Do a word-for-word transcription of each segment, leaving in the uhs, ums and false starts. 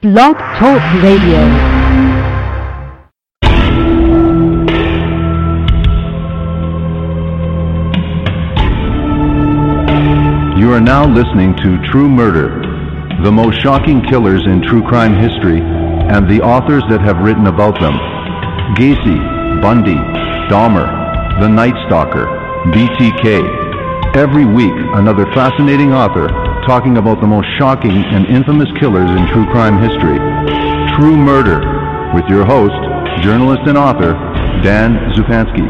Blog Talk Radio. You are now listening to True Murder, the most shocking killers in true crime history, and the authors that have written about them. Gacy, Bundy, Dahmer, The Night Stalker, B T K. Every week, another fascinating author talking about the most shocking and infamous killers in true crime history. True Murder, with your host, journalist and author, Dan Zupansky.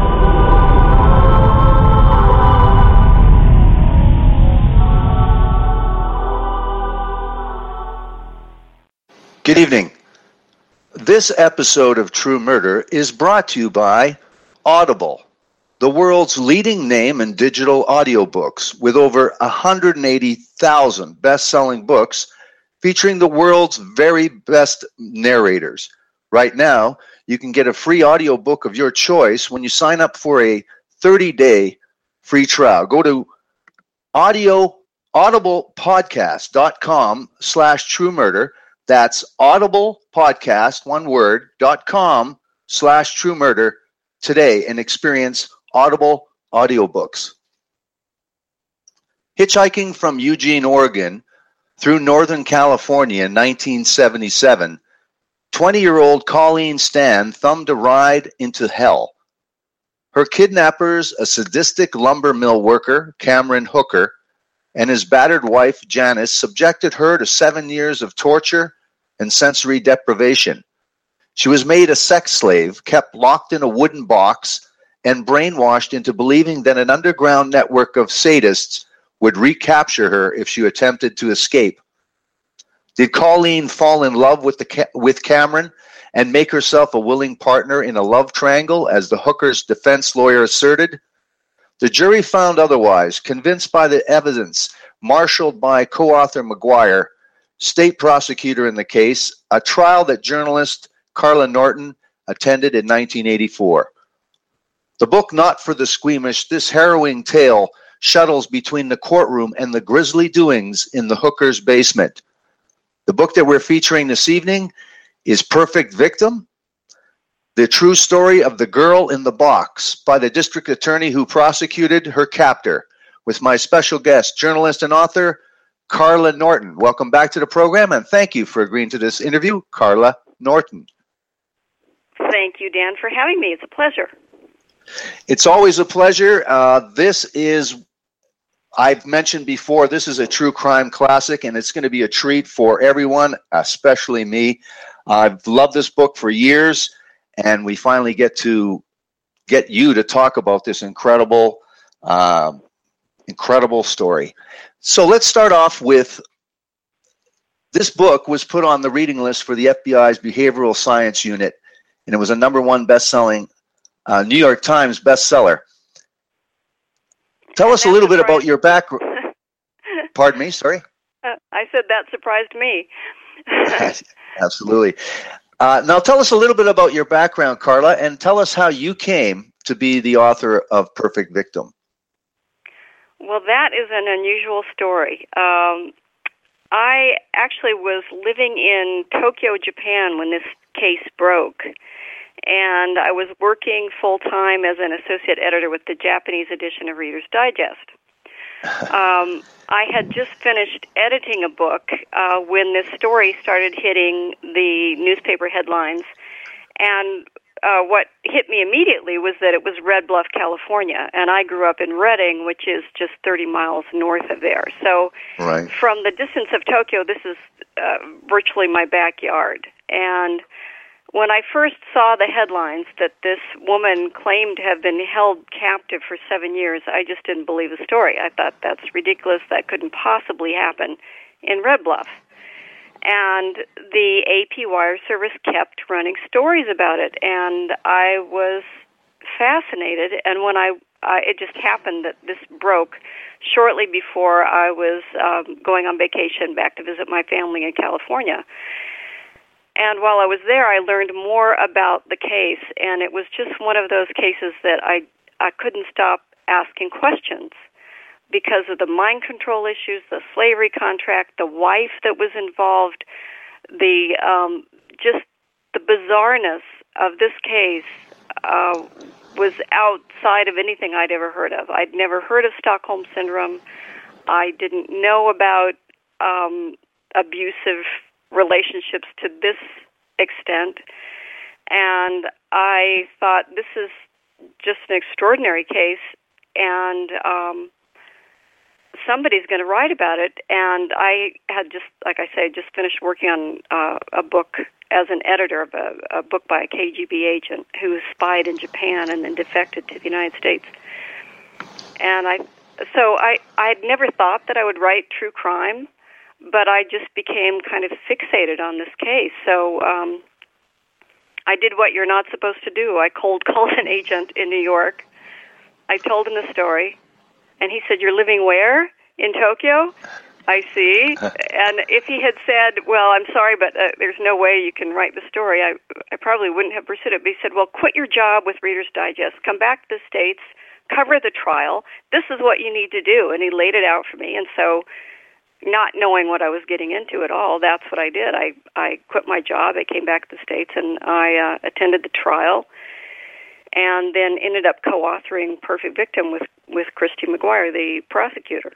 Good evening. This episode of True Murder is brought to you by Audible, the world's leading name in digital audiobooks, with over one hundred eighty thousand best-selling books featuring the world's very best narrators. Right now, you can get a free audiobook of your choice when you sign up for a thirty-day free trial. Go to audio audiblepodcast.com slash true murder. That's audiblepodcast, one word, dot com slash true murder today and experience Audible audiobooks. Hitchhiking from Eugene, Oregon through Northern California in nineteen seventy-seven, twenty-year-old Colleen Stan thumbed a ride into hell. Her kidnappers, a sadistic lumber mill worker, Cameron Hooker, and his battered wife, Janice, subjected her to seven years of torture and sensory deprivation. She was made a sex slave, kept locked in a wooden box, and brainwashed into believing that an underground network of sadists would recapture her if she attempted to escape. Did Colleen fall in love with the with Cameron and make herself a willing partner in a love triangle, as the Hooker's defense lawyer asserted? The jury found otherwise, convinced by the evidence marshaled by co-author McGuire, state prosecutor in the case, a trial that journalist Carla Norton attended in nineteen eighty-four. The book, Not for the Squeamish, this harrowing tale shuttles between the courtroom and the grisly doings in the Hooker's basement. The book that we're featuring this evening is Perfect Victim, the true story of the girl in the box, by the district attorney who prosecuted her captor, with my special guest, journalist and author, Carla Norton. Welcome back to the program, and thank you for agreeing to this interview, Carla Norton. Thank you, Dan, for having me. It's a pleasure. It's always a pleasure. Uh, this is, I've mentioned before, this is a true crime classic, and it's going to be a treat for everyone, especially me. I've loved this book for years, and we finally get to get you to talk about this incredible, uh, incredible story. So let's start off with, this book was put on the reading list for the F B I's Behavioral Science Unit, and it was a number one best-selling Uh, New York Times bestseller. Tell us a little bit about your background. Pardon me, sorry? Uh, I said that surprised me. Absolutely. Uh, now tell us a little bit about your background, Carla, and tell us how you came to be the author of Perfect Victim. Well, that is an unusual story. Um, I actually was living in Tokyo, Japan when this case broke. And I was working full-time as an associate editor with the Japanese edition of Reader's Digest. Um, I had just finished editing a book uh, when this story started hitting the newspaper headlines. And uh, what hit me immediately was that it was Red Bluff, California. And I grew up in Redding, which is just thirty miles north of there. So right. From the distance of Tokyo, this is uh, virtually my backyard. And when I first saw the headlines that this woman claimed to have been held captive for seven years, I just didn't believe the story. I thought that's ridiculous. That couldn't possibly happen in Red Bluff. And the A P Wire Service kept running stories about it, and I was fascinated. And when I, uh, it just happened that this broke shortly before I was um, going on vacation back to visit my family in California. And while I was there, I learned more about the case, and it was just one of those cases that I, I couldn't stop asking questions. because of the mind control issues, the slavery contract, the wife that was involved, the um, just the bizarreness of this case uh, was outside of anything I'd ever heard of. I'd never heard of Stockholm Syndrome. I didn't know about um, abusive relationships to this extent. And I thought, this is just an extraordinary case, and um, somebody's going to write about it. And I had just, like I say, just finished working on uh, a book as an editor of a, a book by a K G B agent who spied in Japan and then defected to the United States. And I, so I, I'd never thought that I would write true crime, but I just became kind of fixated on this case. So um, I did what you're not supposed to do. I cold called an agent in New York. I told him the story, and he said, "You're living where? In Tokyo?" I see. And if he had said, "Well, I'm sorry, but uh, there's no way you can write the story," I, I probably wouldn't have pursued it. But he said, "Well, quit your job with Reader's Digest. Come back to the States, cover the trial. This is what you need to do." And he laid it out for me. And so, not knowing what I was getting into at all, that's what I did. I, I quit my job. I came back to the States, and I uh, attended the trial, and then ended up co-authoring Perfect Victim with, with Christy McGuire, the prosecutor.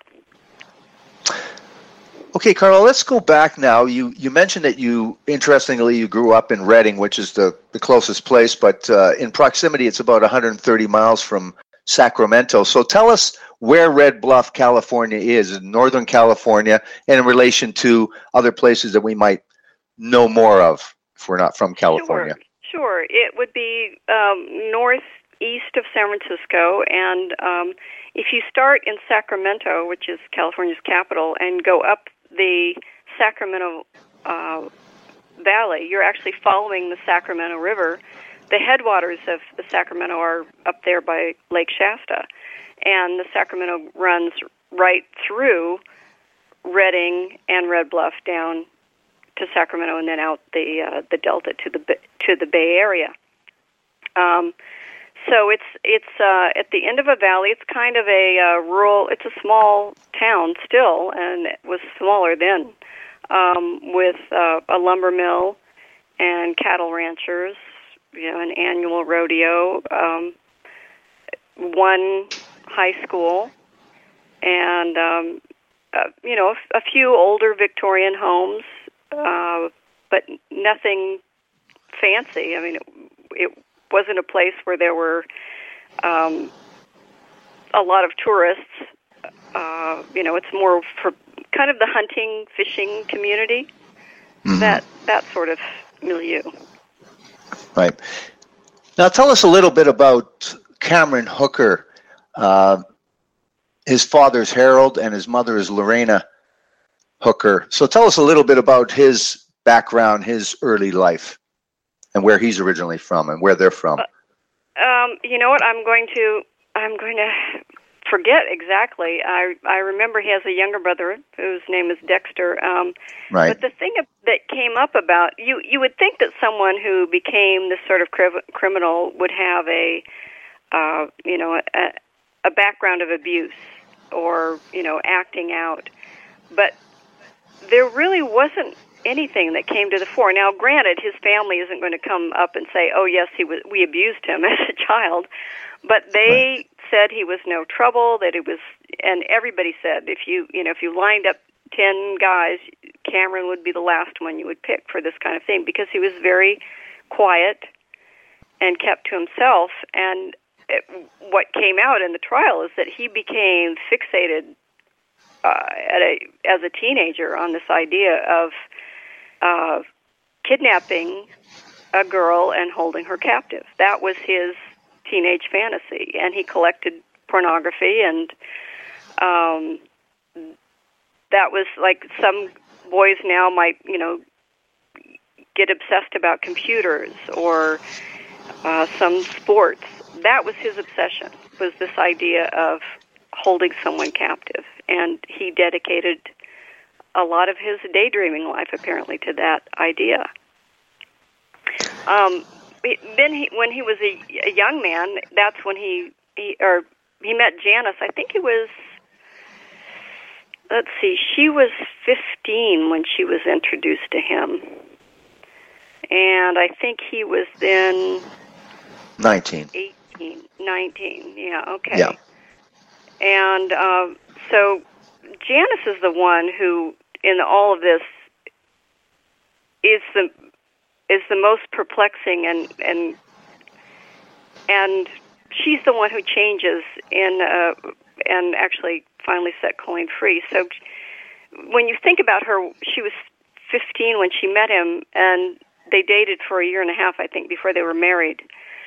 Okay, Carla, let's go back now. You you mentioned that you, interestingly, you grew up in Redding, which is the, the closest place, but uh, in proximity, it's about one hundred thirty miles from Sacramento. So tell us where Red Bluff, California is, in Northern California, and in relation to other places that we might know more of if we're not from California. Sure, sure. It would be um, northeast of San Francisco, and um, if you start in Sacramento, which is California's capital, and go up the Sacramento uh, Valley, you're actually following the Sacramento River. The headwaters of the Sacramento are up there by Lake Shasta, and the Sacramento runs right through Redding and Red Bluff down to Sacramento, and then out the uh, the delta to the to the Bay Area. Um, so it's it's uh, at the end of a valley. It's kind of a uh, rural. It's a small town still, and it was smaller then, um, with uh, a lumber mill and cattle ranchers. You know, an annual rodeo, um, one high school, and um, uh, you know, a, a few older Victorian homes, uh, but nothing fancy. I mean, it, it wasn't a place where there were um, a lot of tourists. Uh, you know, it's more for kind of the hunting, fishing community, mm-hmm. that that sort of milieu. Right. Now, tell us a little bit about Cameron Hooker. Uh, his father's Harold, and his mother is Lorena Hooker. So tell us a little bit about his background, his early life, and where he's originally from, and where they're from. Uh, um, you know what? I'm going to I'm going to forget exactly. I I remember he has a younger brother whose name is Dexter. Um, right. But the thing that came up about you, you would think that someone who became this sort of cri- criminal would have a, uh, you know, a, a background of abuse or you know acting out, but there really wasn't anything that came to the fore. Now, granted, his family isn't going to come up and say, "Oh, yes, he was. We abused him as a child," but they right. said he was no trouble. That it was, and everybody said if you, you know, if you lined up ten guys, Cameron would be the last one you would pick for this kind of thing because he was very quiet and kept to himself. And it, what came out in the trial is that he became fixated uh, at a as a teenager on this idea of uh, kidnapping a girl and holding her captive. That was his teenage fantasy, and he collected pornography, and um, that was like some boys now might, you know, get obsessed about computers or uh, some sports. That was his obsession, was this idea of holding someone captive, and he dedicated a lot of his daydreaming life, apparently, to that idea. Um, then, he, when he was a, a young man, that's when he, he or he met Janice. I think he was. Let's see. She was fifteen when she was introduced to him, and I think he was then nineteen. eighteen, nineteen. Yeah, okay. Yeah. And um, so Janice is the one who, in all of this, is the is the most perplexing, and and and she's the one who changes in uh, and actually finally set Colleen free. So when you think about her, she was fifteen when she met him, and they dated for a year and a half, I think, before they were married.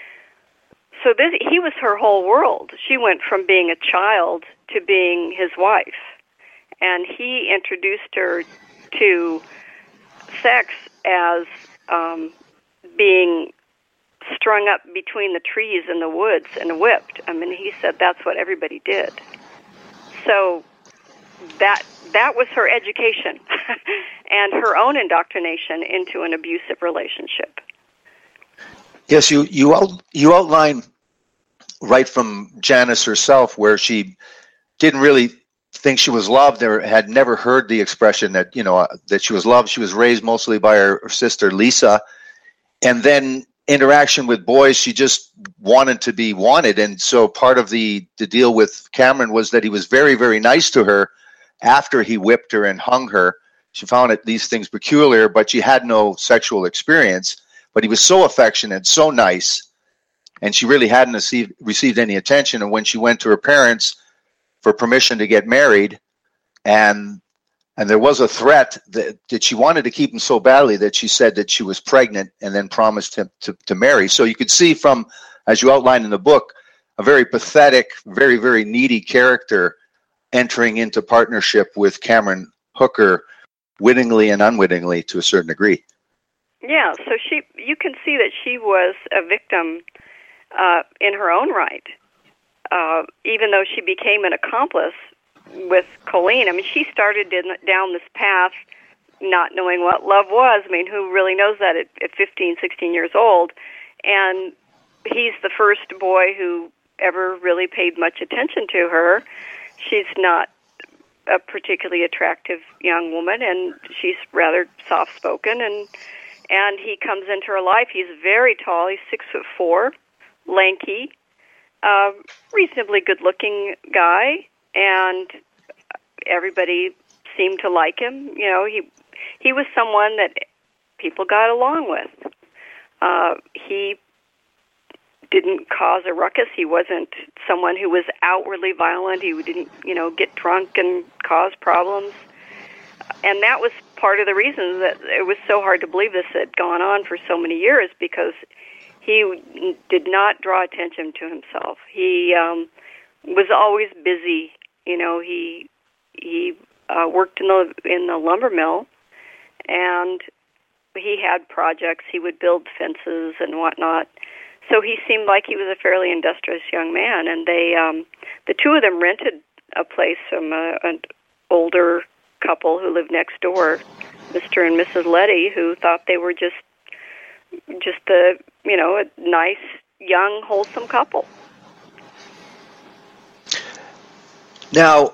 So this, he was her whole world. She went from being a child to being his wife, and he introduced her to sex as um, being strung up between the trees in the woods and whipped. I mean, he said that's what everybody did. So that that was her education and her own indoctrination into an abusive relationship. Yes, you you out, you outline right from Janice herself where she didn't really think she was loved, or had never heard the expression that, you know, uh, that she was loved. She was raised mostly by her, her sister Lisa, and then interaction with boys, she just wanted to be wanted. And so part of the the deal with Cameron was that he was very, very nice to her after he whipped her and hung her. She found it, these things peculiar, but she had no sexual experience. But he was so affectionate, so nice, and she really hadn't received, received any attention. And when she went to her parents for permission to get married, and and there was a threat that, that she wanted to keep him so badly that she said that she was pregnant and then promised him to, to marry. So you could see from, as you outlined in the book, a very pathetic, very, very needy character entering into partnership with Cameron Hooker, wittingly and unwittingly to a certain degree. Yeah, so she, you can see that she was a victim uh, in her own right, uh, even though she became an accomplice with Colleen. I mean, she started in, down this path not knowing what love was. I mean, who really knows that at, at fifteen, sixteen years old? And he's the first boy who ever really paid much attention to her. She's not a particularly attractive young woman, and she's rather soft-spoken, and and he comes into her life. He's very tall. He's six foot four, lanky, uh, reasonably good-looking guy, and everybody seemed to like him. You know, he he was someone that people got along with. Uh, he didn't cause a ruckus. He wasn't someone who was outwardly violent. He didn't, you know, get drunk and cause problems. And that was part of the reason that it was so hard to believe this had gone on for so many years, because he did not draw attention to himself. He um, was always busy. You know, he he uh, worked in the in the lumber mill, and he had projects. He would build fences and whatnot. So he seemed like he was a fairly industrious young man. And they, um, the two of them, rented a place from a, an older couple who lived next door, Mister and Missus Letty, who thought they were just just a you know a nice, young, wholesome couple. Now,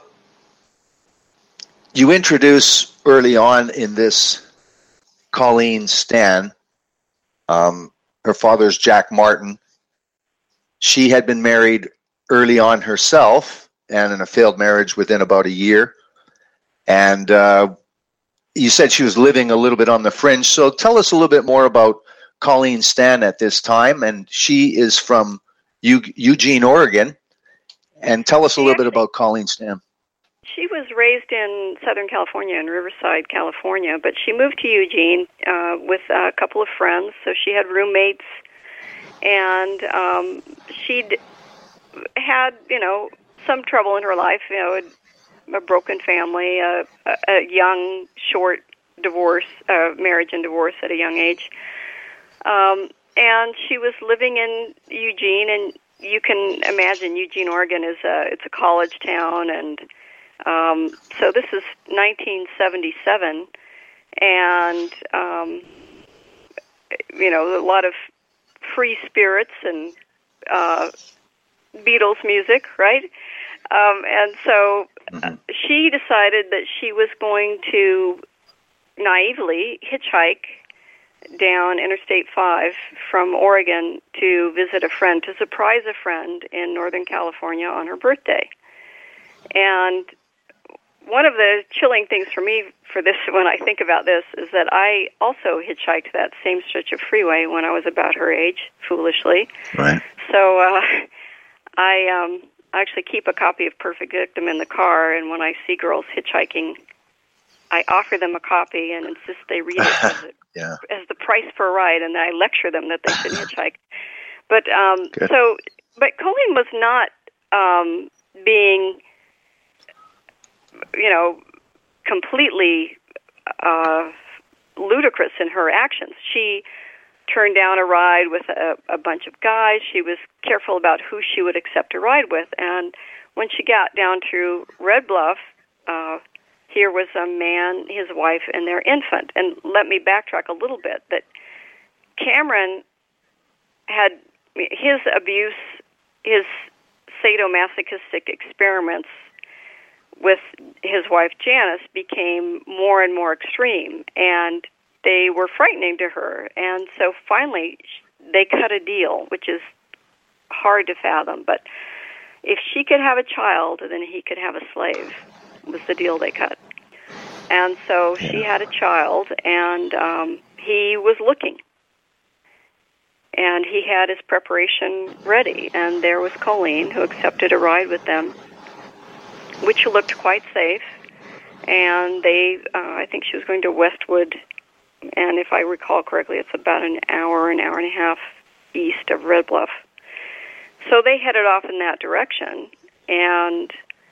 you introduce early on in this Colleen Stan. Um, her father's Jack Martin. She had been married early on herself, and in a failed marriage within about a year. And uh, you said she was living a little bit on the fringe. So tell us a little bit more about Colleen Stan at this time. And she is from U- Eugene, Oregon. And tell us a little bit about Colleen Stan. She was raised in Southern California, in Riverside, California, but she moved to Eugene uh, with a couple of friends, so she had roommates, and um, she'd had, you know, some trouble in her life, you know, a, a broken family, a, a, a young, short divorce, uh, marriage and divorce at a young age, um, and she was living in Eugene, and you can imagine Eugene, Oregon is a, it's a college town, and Um, so this is nineteen seventy-seven, and, um, you know, a lot of free spirits and uh, Beatles music, right? Um, and so uh, she decided that she was going to naively hitchhike down Interstate five from Oregon to visit a friend, to surprise a friend in Northern California on her birthday. And one of the chilling things for me for this, when I think about this, is that I also hitchhiked that same stretch of freeway when I was about her age, foolishly. Right. So uh, I um, actually keep a copy of Perfect Victim in the car, and when I see girls hitchhiking, I offer them a copy and insist they read it as, a, yeah. as the price for a ride, and then I lecture them that they should hitchhike. But um, so, but Colleen was not um, being, you know, completely uh, ludicrous in her actions. She turned down a ride with a, a bunch of guys. She was careful about who she would accept a ride with, and when she got down to Red Bluff, uh, here was a man, his wife, and their infant. And let me backtrack a little bit, that Cameron had his abuse, his sadomasochistic experiments with his wife Janice became more and more extreme, and they were frightening to her. And so finally they cut a deal, which is hard to fathom, but if she could have a child, then he could have a slave, was the deal they cut. And so she had a child, and um, he was looking. And he had his preparation ready, and there was Colleen, who accepted a ride with them, which looked quite safe. And they, uh, I think she was going to Westwood, and if I recall correctly, it's about an hour, an hour and a half east of Red Bluff. So they headed off in that direction, and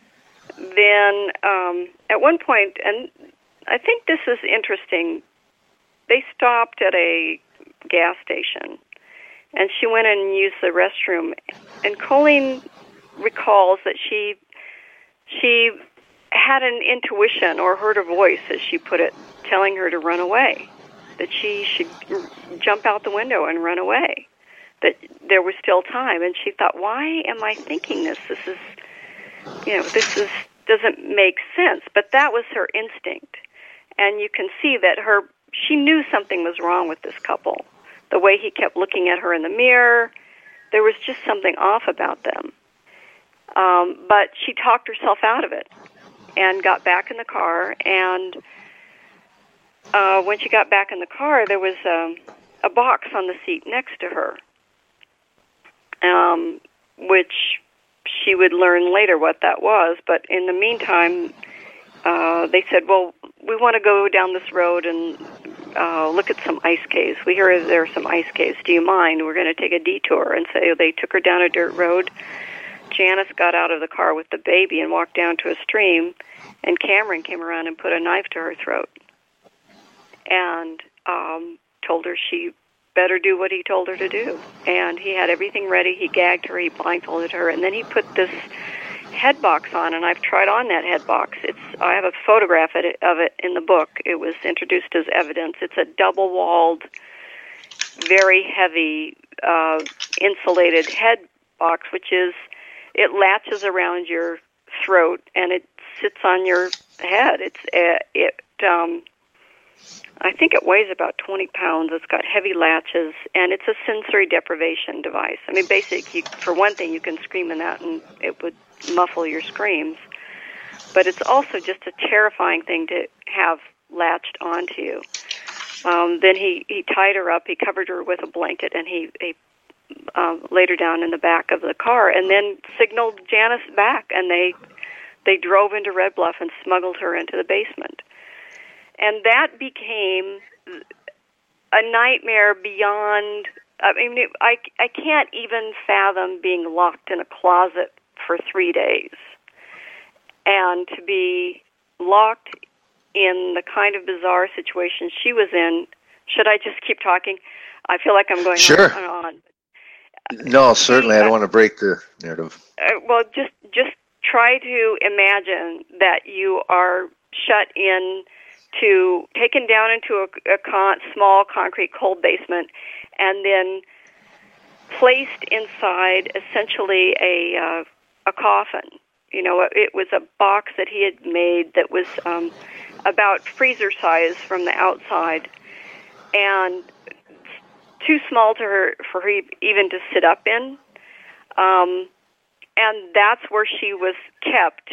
then um, at one point, and I think this is interesting, they stopped at a gas station, and she went in and used the restroom. And Colleen recalls that she she had an intuition, or heard a voice, as she put it, telling her to run away, that she should jump out the window and run away, that there was still time. And she thought, why am I thinking this? This is, you know, this is doesn't make sense. But that was her instinct. And you can see that her, she knew something was wrong with this couple. The way he kept looking at her in the mirror, there was just something off about them. Um, but she talked herself out of it and got back in the car. And uh, when she got back in the car, there was um, a box on the seat next to her, um, which she would learn later what that was. But in the meantime, uh, they said, well, we want to go down this road and uh, look at some ice caves. We hear there are some ice caves. Do you mind? We're going to take a detour. And so they took her down a dirt road. Janice got out of the car with the baby and walked down to a stream, and Cameron came around and put a knife to her throat and um, told her she better do what he told her to do. And he had everything ready. He gagged her, he blindfolded her, and then he put this head box on, and I've tried on that head box. It's I have a photograph of it, of it in the book. It was introduced as evidence. It's a double-walled, very heavy, uh, insulated head box, which is, it latches around your throat, and it sits on your head. It's uh, it. Um, I think it weighs about twenty pounds. It's got heavy latches, and it's a sensory deprivation device. I mean, basically, for one thing, you can scream in that, and it would muffle your screams. But it's also just a terrifying thing to have latched onto you. Um, then he, he tied her up. He covered her with a blanket, and he, he um, laid her down in the back of the car, and then signaled Janice back, and they they drove into Red Bluff and smuggled her into the basement. And that became a nightmare beyond, I mean, it, I, I can't even fathom being locked in a closet for three days. And to be locked in the kind of bizarre situation she was in. Should I just keep talking? I feel like I'm going sure. on and on. No, certainly. I don't want to break the narrative. Uh, well, just just try to imagine that you are shut in, to taken down into a, a con, small concrete cold basement, and then placed inside essentially a uh, a coffin. You know, it was a box that he had made that was um, about freezer size from the outside, and too small to her for her even to sit up in. Um, and that's where she was kept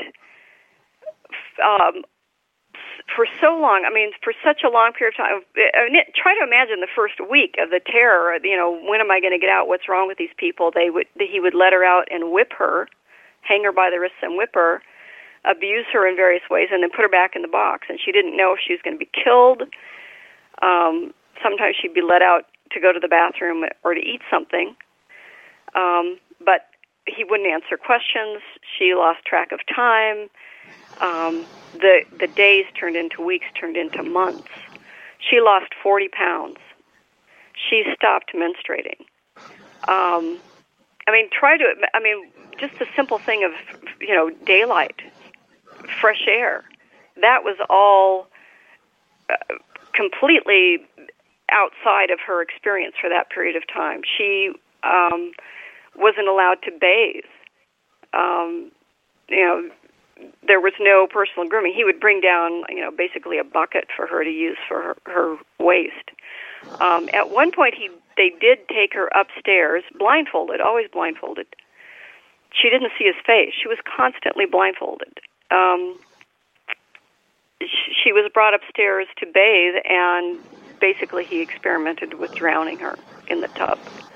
um, for so long. I mean, for such a long period of time. I mean, try to imagine the first week of the terror. You know, when am I going to get out? What's wrong with these people? They would. He would let her out and whip her, hang her by the wrists and whip her, abuse her in various ways, and then put her back in the box. And she didn't know if she was going to be killed. Um, sometimes she'd be let out to go to the bathroom or to eat something. Um, but he wouldn't answer questions. She lost track of time. Um, the the days turned into weeks, turned into months. She lost forty pounds. She stopped menstruating. Um, I mean, try to. I mean, just the simple thing of, you know, daylight, fresh air. That was all uh, completely outside of her experience for that period of time. She um, wasn't allowed to bathe. Um, you know, there was no personal grooming. He would bring down, you know, basically a bucket for her to use for her, her waste. Um, at one point, he they did take her upstairs, blindfolded, always blindfolded. She didn't see his face. She was constantly blindfolded. Um, she was brought upstairs to bathe, and basically he experimented with drowning her in the tub.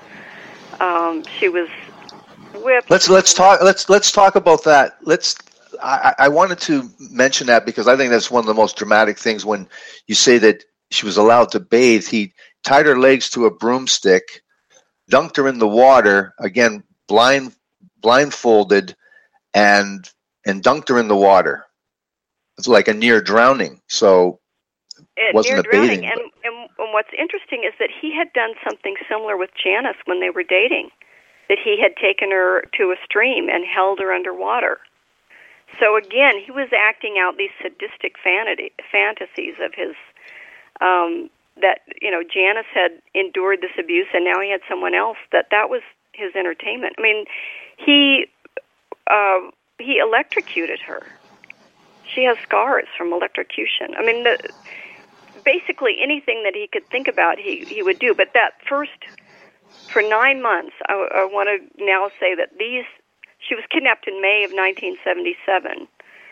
Um, she was whipped. Let's let's talk. Let's let's talk about that. Let's. I, I wanted to mention that because I think that's one of the most dramatic things when you say that she was allowed to bathe. He tied her legs to a broomstick, dunked her in the water, again blind blindfolded, and and dunked her in the water. It's like a near drowning. So it wasn't near a bathing. Drowning. And, and, and what's interesting is that he had done something similar with Janice when they were dating, that he had taken her to a stream and held her underwater. So again, he was acting out these sadistic fantasy, fantasies of his, um, that, you know, Janice had endured this abuse and now he had someone else, that that was his entertainment. I mean, he, uh, he electrocuted her. She has scars from electrocution. I mean, the, basically anything that he could think about, he, he would do. But that first, for nine months, I, I want to now say that these, she was kidnapped in May of nineteen seventy-seven.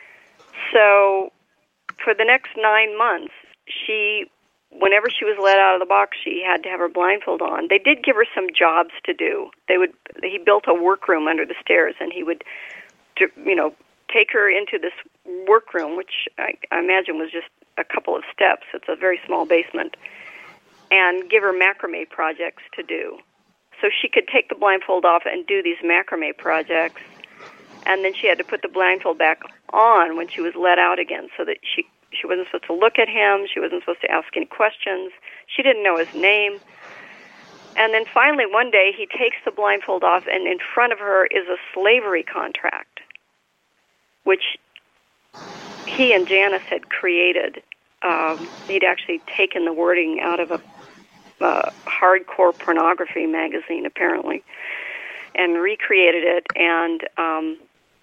So for the next nine months, she, whenever she was let out of the box, she had to have her blindfold on. They did give her some jobs to do. They would, he built a workroom under the stairs, and he would, you know, take her into this workroom, which I, I imagine was just a couple of steps. It's a very small basement, and give her macrame projects to do. So she could take the blindfold off and do these macrame projects, and then she had to put the blindfold back on when she was let out again, so that she, she wasn't supposed to look at him, she wasn't supposed to ask any questions, she didn't know his name. And then finally one day he takes the blindfold off, and in front of her is a slavery contract, which he and Janice had created. Um, he'd actually taken the wording out of a uh, hardcore pornography magazine, apparently, and recreated it, and um,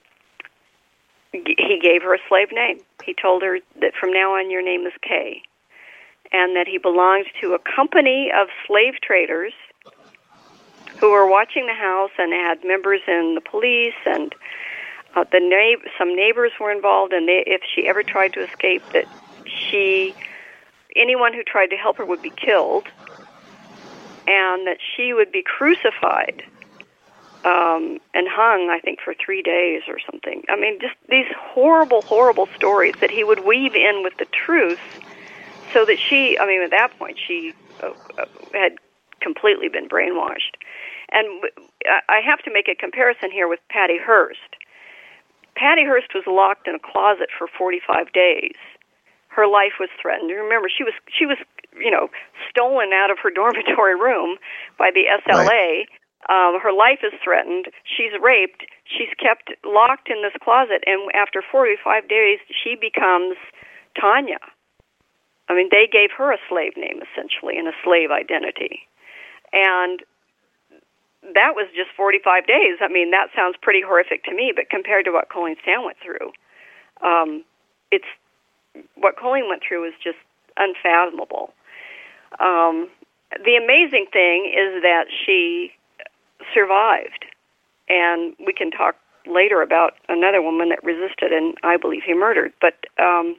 g- he gave her a slave name. He told her that from now on your name is Kay, and that he belonged to a company of slave traders who were watching the house and had members in the police, and Uh, the na- some neighbors were involved, and they, if she ever tried to escape, that she, anyone who tried to help her would be killed, and that she would be crucified um, and hung, I think, for three days or something. I mean, just these horrible, horrible stories that he would weave in with the truth, so that she, I mean, at that point, she uh, had completely been brainwashed. And I have to make a comparison here with Patty Hearst. Patty Hearst was locked in a closet for forty-five days. Her life was threatened. Remember, she was she was you know stolen out of her dormitory room by the S L A. Right. Um, her life is threatened. She's raped. She's kept locked in this closet, and after forty-five days, she becomes Tanya. I mean, they gave her a slave name essentially and a slave identity, and that was just forty-five days. I mean, that sounds pretty horrific to me, but compared to what Colleen Stan went through, um, it's what Colleen went through is just unfathomable. Um, the amazing thing is that she survived, and we can talk later about another woman that resisted, and I believe he murdered. But um,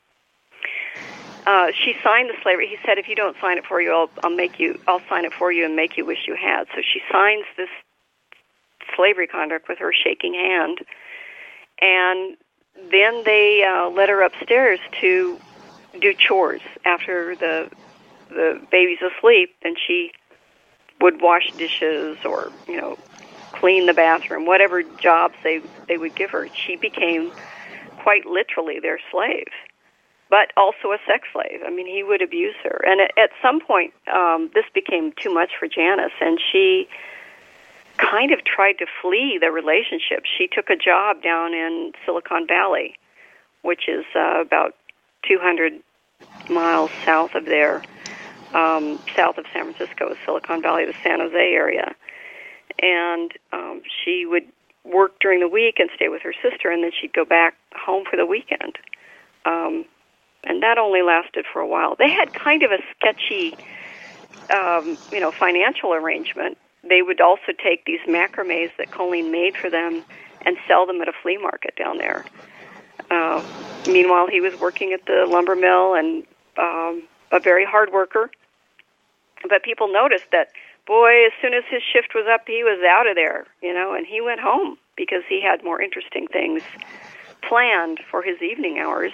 uh, she signed the slavery. He said, "If you don't sign it for you, I'll, I'll make you. I'll sign it for you and make you wish you had." So she signs this slavery contract with her shaking hand, and then they uh, let her upstairs to do chores after the the baby's asleep, and she would wash dishes or, you know, clean the bathroom, whatever jobs they, they would give her. She became quite literally their slave, but also a sex slave. I mean, he would abuse her. And at, at some point, um, this became too much for Janice, and she kind of tried to flee the relationship. She took a job down in Silicon Valley, which is uh, about two hundred miles south of there. Um, south of San Francisco is Silicon Valley, the San Jose area. And um, she would work during the week and stay with her sister, and then she'd go back home for the weekend. Um, and that only lasted for a while. They had kind of a sketchy, um, you know, financial arrangement. They would also take these macrames that Colleen made for them and sell them at a flea market down there. Uh, meanwhile, he was working at the lumber mill and um, a very hard worker. But people noticed that, boy, as soon as his shift was up, he was out of there, you know, and he went home because he had more interesting things planned for his evening hours.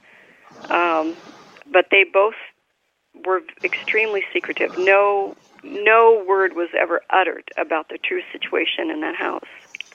Um, but they both were extremely secretive. No, no word was ever uttered about the true situation in that house.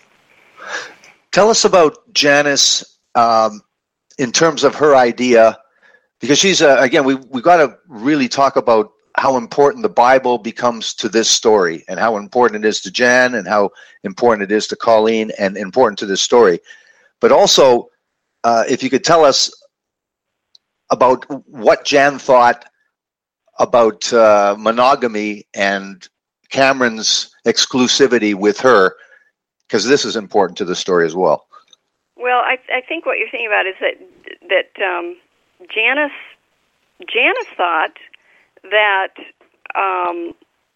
Tell us about Janice um, in terms of her idea, because she's, uh, again, we we got to really talk about how important the Bible becomes to this story and how important it is to Jan and how important it is to Colleen and important to this story. But also, uh, if you could tell us about what Jan thought about uh, monogamy and Cameron's exclusivity with her, because this is important to the story as well. Well, I, I think what you're thinking about is that that um, Janice Janice thought that um,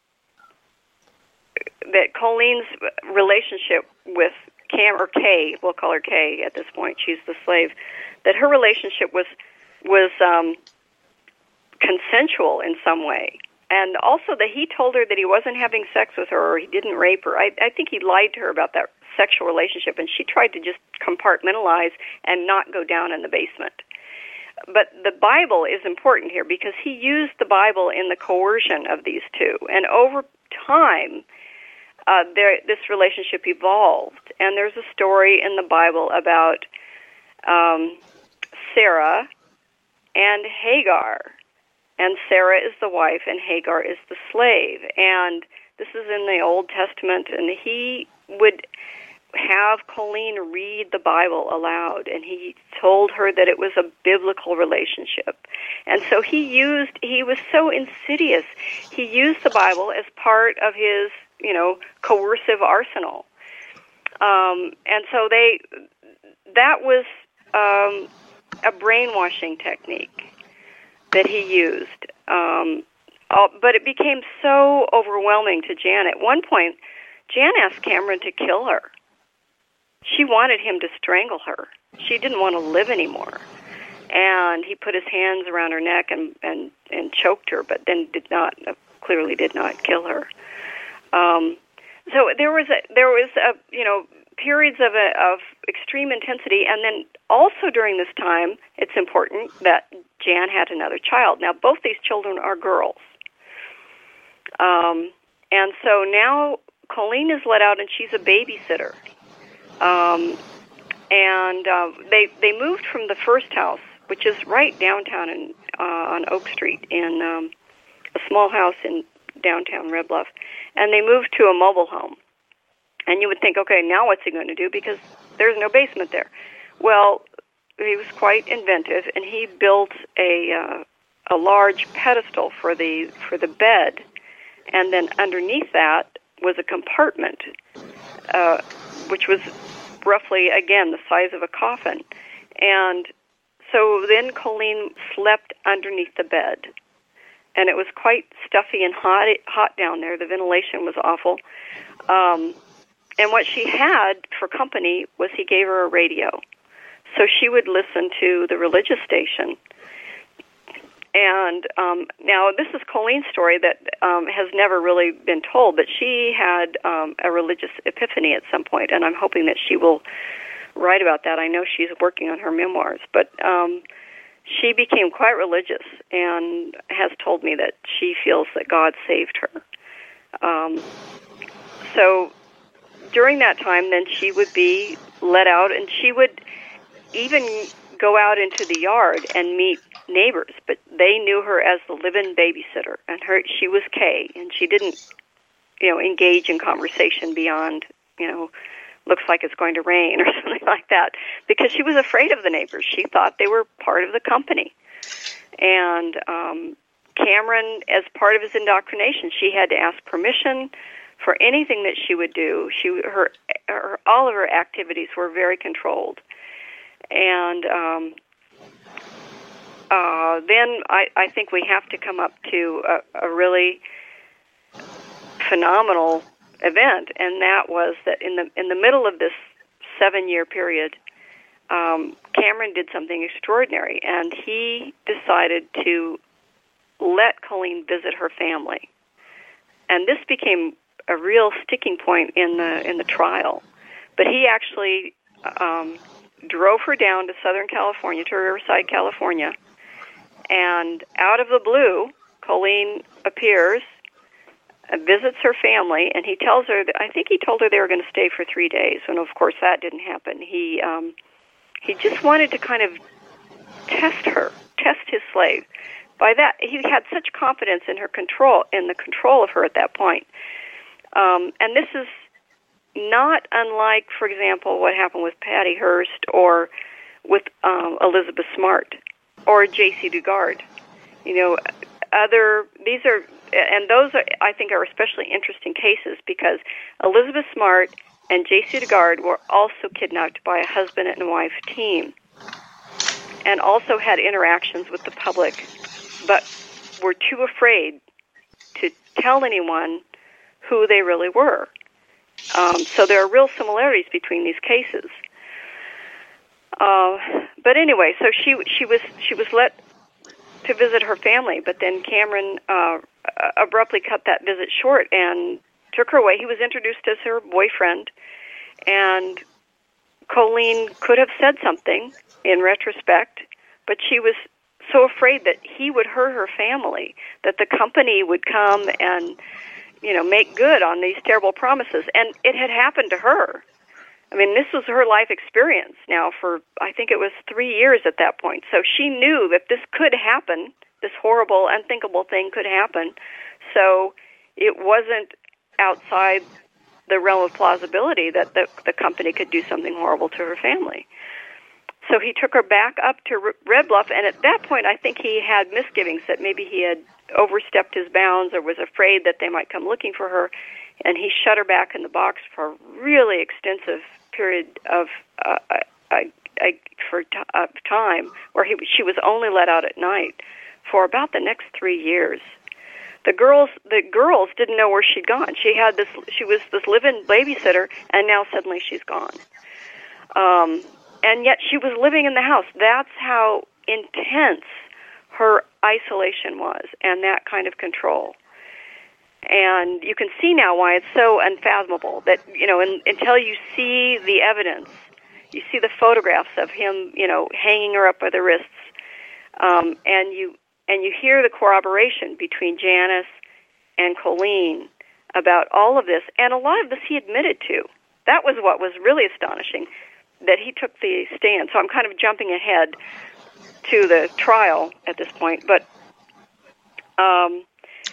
that Colleen's relationship with Cam, or Kay, we'll call her Kay at this point, she's the slave, that her relationship was was um, consensual in some way. And also that he told her that he wasn't having sex with her or he didn't rape her. I, I think he lied to her about that sexual relationship, and she tried to just compartmentalize and not go down in the basement. But the Bible is important here because he used the Bible in the coercion of these two. And over time, uh, there, this relationship evolved. And there's a story in the Bible about um, Sarah and Hagar. And Sarah is the wife and Hagar is the slave. And this is in the Old Testament. And he would have Colleen read the Bible aloud, and he told her that it was a biblical relationship. And so he used, he was so insidious, he used the Bible as part of his, you know, coercive arsenal. Um, and so they, that was um, a brainwashing technique that he used. Um, uh, but it became so overwhelming to Jan. At one point, Jan asked Cameron to kill her. She wanted him to strangle her. She didn't want to live anymore. And he put his hands around her neck and, and, and choked her, but then did not, clearly did not kill her. Um, so there was a, there was a, you know, periods of a, of extreme intensity, and then also during this time, it's important that Jan had another child. Now, both these children are girls. Um, and so now Colleen is let out, and she's a babysitter. Um, and uh, they they moved from the first house, which is right downtown in, uh, on Oak Street, in um, a small house in downtown Red Bluff, and they moved to a mobile home. And you would think, okay, now what's he going to do? Because there's no basement there. Well, he was quite inventive, and he built a uh, a large pedestal for the for the bed, and then underneath that was a compartment, uh, which was roughly, again, the size of a coffin. And so then Colleen slept underneath the bed. and it was quite stuffy and hot hot down there. The ventilation was awful. Um, and what she had for company was he gave her a radio. So she would listen to the religious station. And um, now this is Colleen's story that um, has never really been told, but she had um, a religious epiphany at some point, and I'm hoping that she will write about that. I know she's working on her memoirs, but um, she became quite religious and has told me that she feels that God saved her. Um, so during that time, then she would be let out, and she would even go out into the yard and meet neighbors, but they knew her as the live-in babysitter, and her she was Kay, and she didn't, you know, engage in conversation beyond, you know, looks like it's going to rain or something like that, because she was afraid of the neighbors. She thought they were part of the company. And um, Cameron, as part of his indoctrination, she had to ask permission for anything that she would do. She her, her all of her activities were very controlled. And um, uh, then I, I think we have to come up to a, a really phenomenal event, and that was that in the in the middle of this seven-year period, um, Cameron did something extraordinary, and he decided to let Colleen visit her family, and this became a real sticking point in the in the trial. But he actually um, drove her down to Southern California, to Riverside, California, and out of the blue, Colleen appears, uh, visits her family, and he tells her that, I think he told her they were going to stay for three days, and of course that didn't happen. He um, he just wanted to kind of test her, test his slave. By that, he had such confidence in her control, in the control of her at that point. Um, and this is not unlike, for example, what happened with Patty Hearst or with um, Elizabeth Smart or J C Dugard. You know, other these are, and those are, I think, are especially interesting cases because Elizabeth Smart and J C Dugard were also kidnapped by a husband and wife team, and also had interactions with the public, but were too afraid to tell anyone who they really were. Um, so there are real similarities between these cases. Uh, but anyway, so she she was she was let to visit her family, but then Cameron uh, abruptly cut that visit short and took her away. He was introduced as her boyfriend, and Colleen could have said something in retrospect, but she was so afraid that he would hurt her family, that the company would come and, you know, make good on these terrible promises. And it had happened to her. I mean, this was her life experience now for, I think it was three years at that point. So she knew that this could happen, this horrible, unthinkable thing could happen. So it wasn't outside the realm of plausibility that the, the company could do something horrible to her family. So he took her back up to Red Bluff, and at that point I think he had misgivings that maybe he had overstepped his bounds or was afraid that they might come looking for her, and he shut her back in the box for a really extensive period of uh, uh, uh, for t- uh, time where he, she was only let out at night for about the next three years. The girls, the girls didn't know where she'd gone. She had this, she was this live-in babysitter, and now suddenly she's gone. Um, and yet she was living in the house. That's how intense her isolation was, and that kind of control. And you can see now why it's so unfathomable that, you know, in, until you see the evidence, you see the photographs of him, you know, hanging her up by the wrists, um, and you and you hear the corroboration between Janice and Colleen about all of this, and a lot of this he admitted to. That was what was really astonishing, that he took the stand. So I'm kind of jumping ahead to the trial at this point, but um,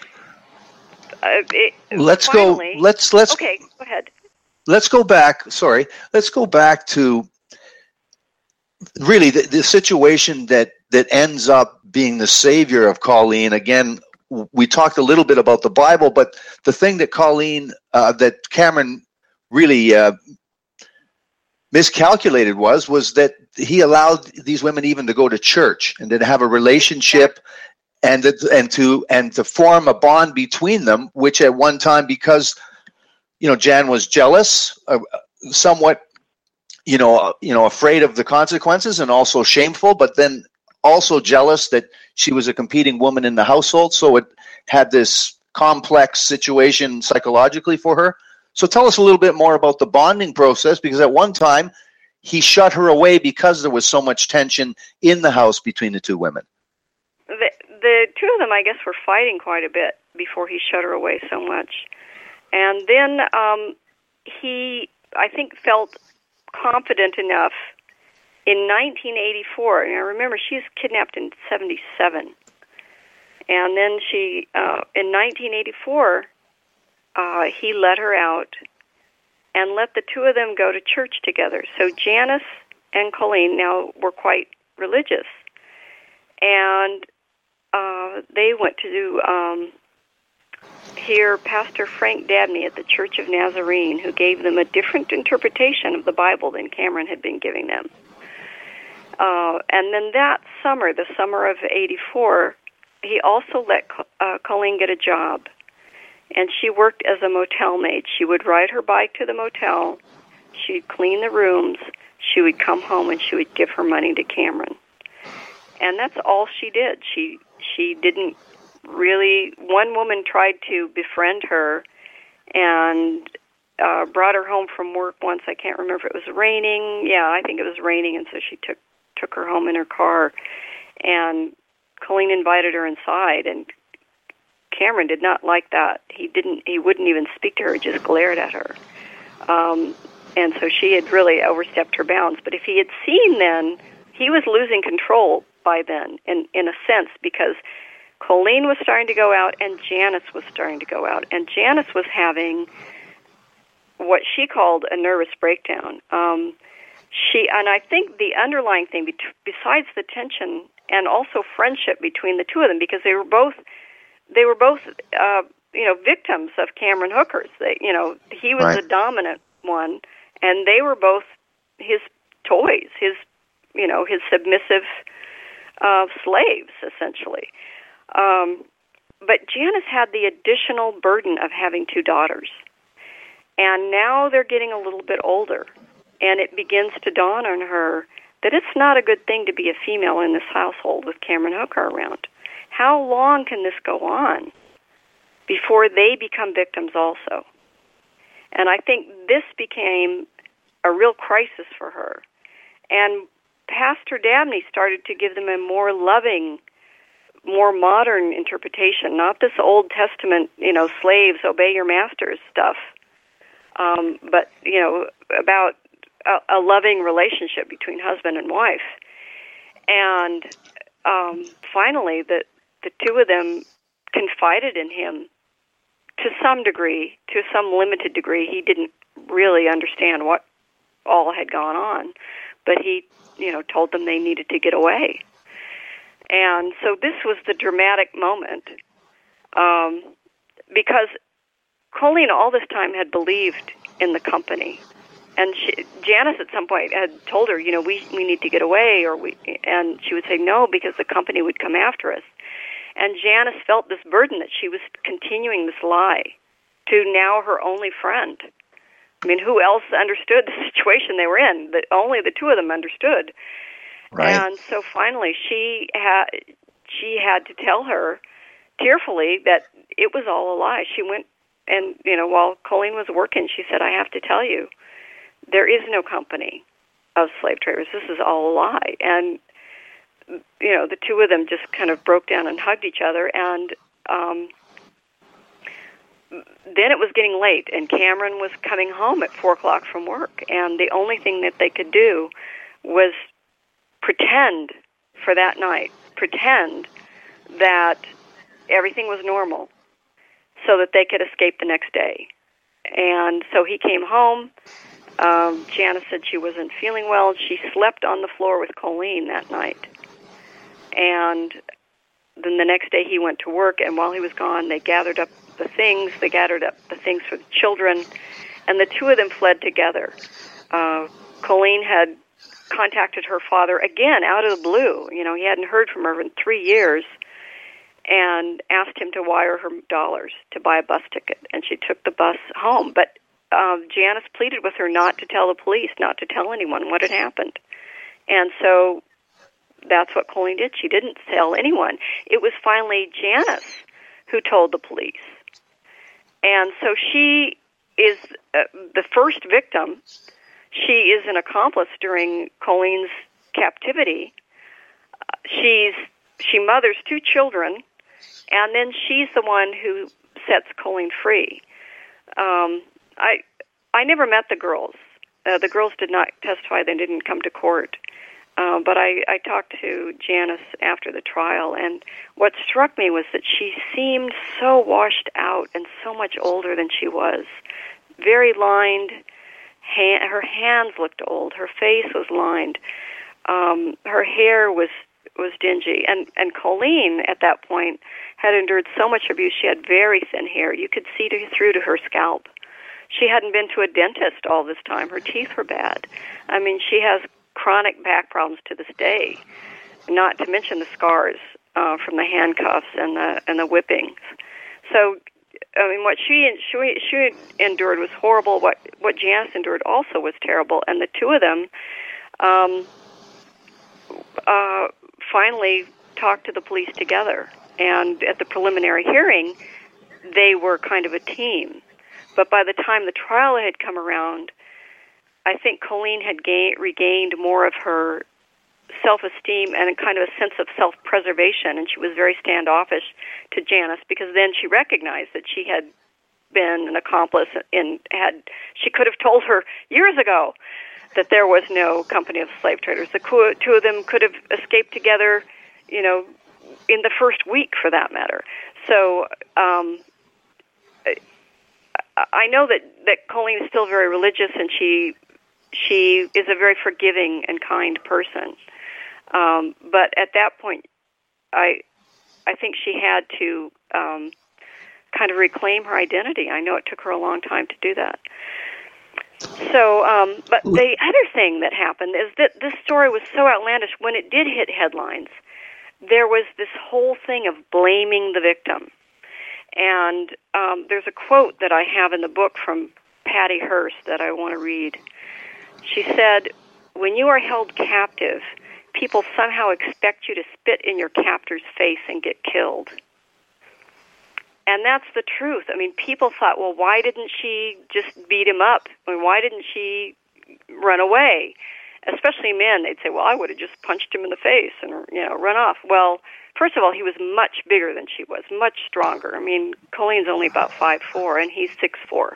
uh, it, let's finally, go. Let's let's okay. Go ahead. Let's go back. Sorry, let's go back to really the, the situation that that ends up being the savior of Colleen. Again, we talked a little bit about the Bible, but the thing that Colleen, uh, that Cameron really uh, miscalculated was was that he allowed these women even to go to church and to have a relationship and and to and to form a bond between them, which at one time, because you know Jan was jealous, uh, somewhat you know uh, you know afraid of the consequences, and also shameful, but then also jealous that she was a competing woman in the household, so it had this complex situation psychologically for her. So tell us a little bit more about the bonding process, because at one time he shut her away because there was so much tension in the house between the two women. The, the two of them, I guess, were fighting quite a bit before he shut her away so much. And then um, he, I think, felt confident enough in nineteen eighty-four, and I remember she was kidnapped in seventy-seven, and then she, uh, in nineteen eighty-four, uh, he let her out and let the two of them go to church together. So Janice and Colleen now were quite religious, and uh, they went to um, hear Pastor Frank Dabney at the Church of Nazarene, who gave them a different interpretation of the Bible than Cameron had been giving them. Uh, and then that summer, the summer of eighty-four, he also let uh, Colleen get a job. And she worked as a motel maid. She would ride her bike to the motel. She'd clean the rooms. She would come home and she would give her money to Cameron. And that's all she did. She she didn't really... One woman tried to befriend her and uh, brought her home from work once. I can't remember if it was raining. Yeah, I think it was raining, and so she took took her home in her car. And Colleen invited her inside, and Cameron did not like that. He didn't. He wouldn't even speak to her; just glared at her. Um, and so she had really overstepped her bounds. But if he had seen then, he was losing control by then, in in a sense, because Colleen was starting to go out, and Janice was starting to go out, and Janice was having what she called a nervous breakdown. Um, she and I think the underlying thing, besides the tension and also friendship between the two of them, because they were both. They were both, uh, you know, victims of Cameron hookers. They, you know, he was right. the dominant one, and they were both his toys, his, you know, his submissive uh, slaves, essentially. Um, but Janice had the additional burden of having two daughters, and now they're getting a little bit older, and it begins to dawn on her that it's not a good thing to be a female in this household with Cameron Hooker around. How long can this go on before they become victims also? And I think this became a real crisis for her. And Pastor Dabney started to give them a more loving, more modern interpretation, not this Old Testament, you know, slaves, obey your masters stuff, um, but, you know, about a, a loving relationship between husband and wife. And um, finally, the The two of them confided in him to some degree, to some limited degree. He didn't really understand what all had gone on, but he, you know, told them they needed to get away. And so this was the dramatic moment, um, because Colleen all this time had believed in the company. And she, Janice at some point had told her, you know, we, we need to get away, or we, and she would say no, because the company would come after us. And Janice felt this burden that she was continuing this lie to now her only friend. I mean, who else understood the situation they were in? That only the two of them understood. Right. And so finally, she had she had to tell her tearfully that it was all a lie. She went and, you know, while Colleen was working, she said, "I have to tell you, there is no company of slave traders. This is all a lie." And you know, the two of them just kind of broke down and hugged each other, and um, then it was getting late, and Cameron was coming home at four o'clock from work, and the only thing that they could do was pretend for that night, pretend that everything was normal so that they could escape the next day. And so he came home. Um, Janice said she wasn't feeling well. She slept on the floor with Colleen that night. And then the next day he went to work, and while he was gone, they gathered up the things. They gathered up the things for the children, and the two of them fled together. Uh, Colleen had contacted her father again out of the blue. You know, he hadn't heard from her in three years, and asked him to wire her dollars to buy a bus ticket, and she took the bus home. But um, Janice pleaded with her not to tell the police, not to tell anyone what had happened. And so that's what Colleen did. She didn't tell anyone. It was finally Janice who told the police. And so she is uh, the first victim. She is an accomplice during Colleen's captivity. Uh, she's she mothers two children, and then she's the one who sets Colleen free. Um, I I never met the girls. Uh, the girls did not testify. They didn't come to court. Uh, but I, I talked to Janice after the trial, and what struck me was that she seemed so washed out and so much older than she was. Very lined. Ha- her hands looked old. Her face was lined. Um, her hair was was dingy. And, and Colleen, at that point, had endured so much abuse. She had very thin hair. You could see to, through to her scalp. She hadn't been to a dentist all this time. Her teeth were bad. I mean, she has chronic back problems to this day, not to mention the scars uh, from the handcuffs and the and the whippings. So, I mean, what she she she endured was horrible. What what Janice endured also was terrible. And the two of them um, uh, finally talked to the police together. And at the preliminary hearing, they were kind of a team. But by the time the trial had come around, I think Colleen had gained, regained more of her self-esteem and a kind of a sense of self-preservation, and she was very standoffish to Janice, because then she recognized that she had been an accomplice and had she could have told her years ago that there was no company of slave traders. The two of them could have escaped together, you know, in the first week, for that matter. So um, I know that, that Colleen is still very religious, and she she is a very forgiving and kind person. Um, but at that point, I I think she had to um, kind of reclaim her identity. I know it took her a long time to do that. So, um, but the other thing that happened is that this story was so outlandish. When it did hit headlines, there was this whole thing of blaming the victim. And um, there's a quote that I have in the book from Patty Hearst that I want to read. She said, "When you are held captive, people somehow expect you to spit in your captor's face and get killed." And that's the truth. I mean, people thought, well, why didn't she just beat him up? I mean, why didn't she run away? Especially men, they'd say, well, I would have just punched him in the face and, you know, run off. Well, first of all, he was much bigger than she was, much stronger. I mean, Colleen's only about five foot four, and he's six foot four.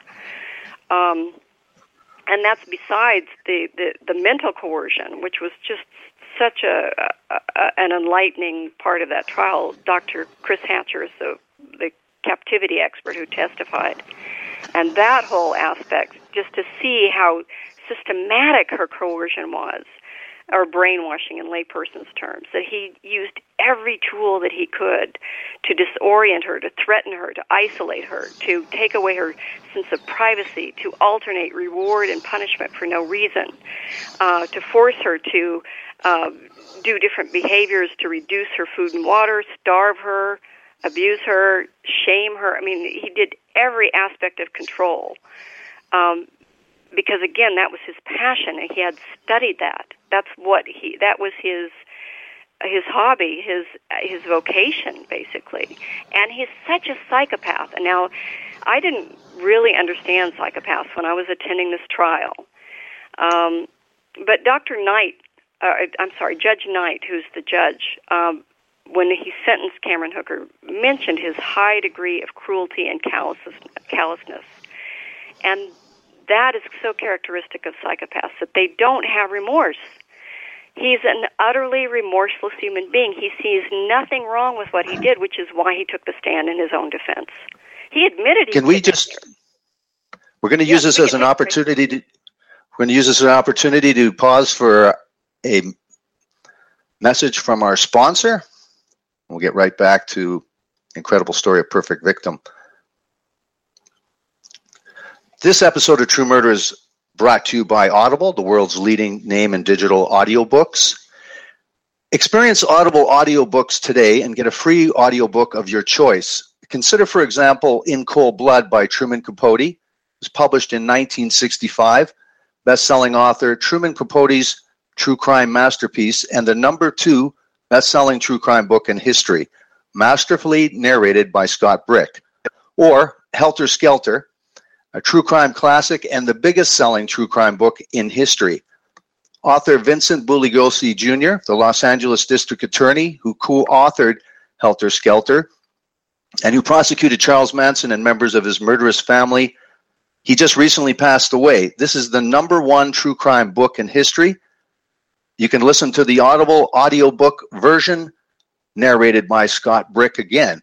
Um, and that's besides the, the, the mental coercion, which was just such a, a, a an enlightening part of that trial. Doctor Chris Hatcher is the, the captivity expert who testified. And that whole aspect, just to see how systematic her coercion was, or brainwashing in layperson's terms, that he used every tool that he could to disorient her, to threaten her, to isolate her, to take away her sense of privacy, to alternate reward and punishment for no reason, uh, to force her to uh, do different behaviors to reduce her food and water, starve her, abuse her, shame her. I mean, he did every aspect of control. Um, because again, that was his passion, and he had studied that. That's what he. That was his his hobby, his his vocation, basically. And he's such a psychopath. And now, I didn't really understand psychopaths when I was attending this trial. Um, but Doctor Knight, uh, I'm sorry, Judge Knight, who's the judge, um, when he sentenced Cameron Hooker, mentioned his high degree of cruelty and callousness. And that is so characteristic of psychopaths, that they don't have remorse. He's an utterly remorseless human being. He sees nothing wrong with what he did, which is why he took the stand in his own defense. He admitted he Can we just, we're going to use this as an opportunity to, we're going to use this as an opportunity to pause for a message from our sponsor. We'll get right back to Incredible Story of Perfect Victim. This episode of True Murder is brought to you by Audible, the world's leading name in digital audiobooks. Experience Audible audiobooks today and get a free audiobook of your choice. Consider, for example, In Cold Blood by Truman Capote. It was published in nineteen sixty-five. Best-selling author Truman Capote's true crime masterpiece and the number two best-selling true crime book in history, masterfully narrated by Scott Brick. Or Helter Skelter, a true crime classic and the biggest-selling true crime book in history. Author Vincent Bugliosi Junior, the Los Angeles District Attorney who co-authored Helter Skelter and who prosecuted Charles Manson and members of his murderous family, he just recently passed away. This is the number one true crime book in history. You can listen to the Audible audiobook version narrated by Scott Brick again.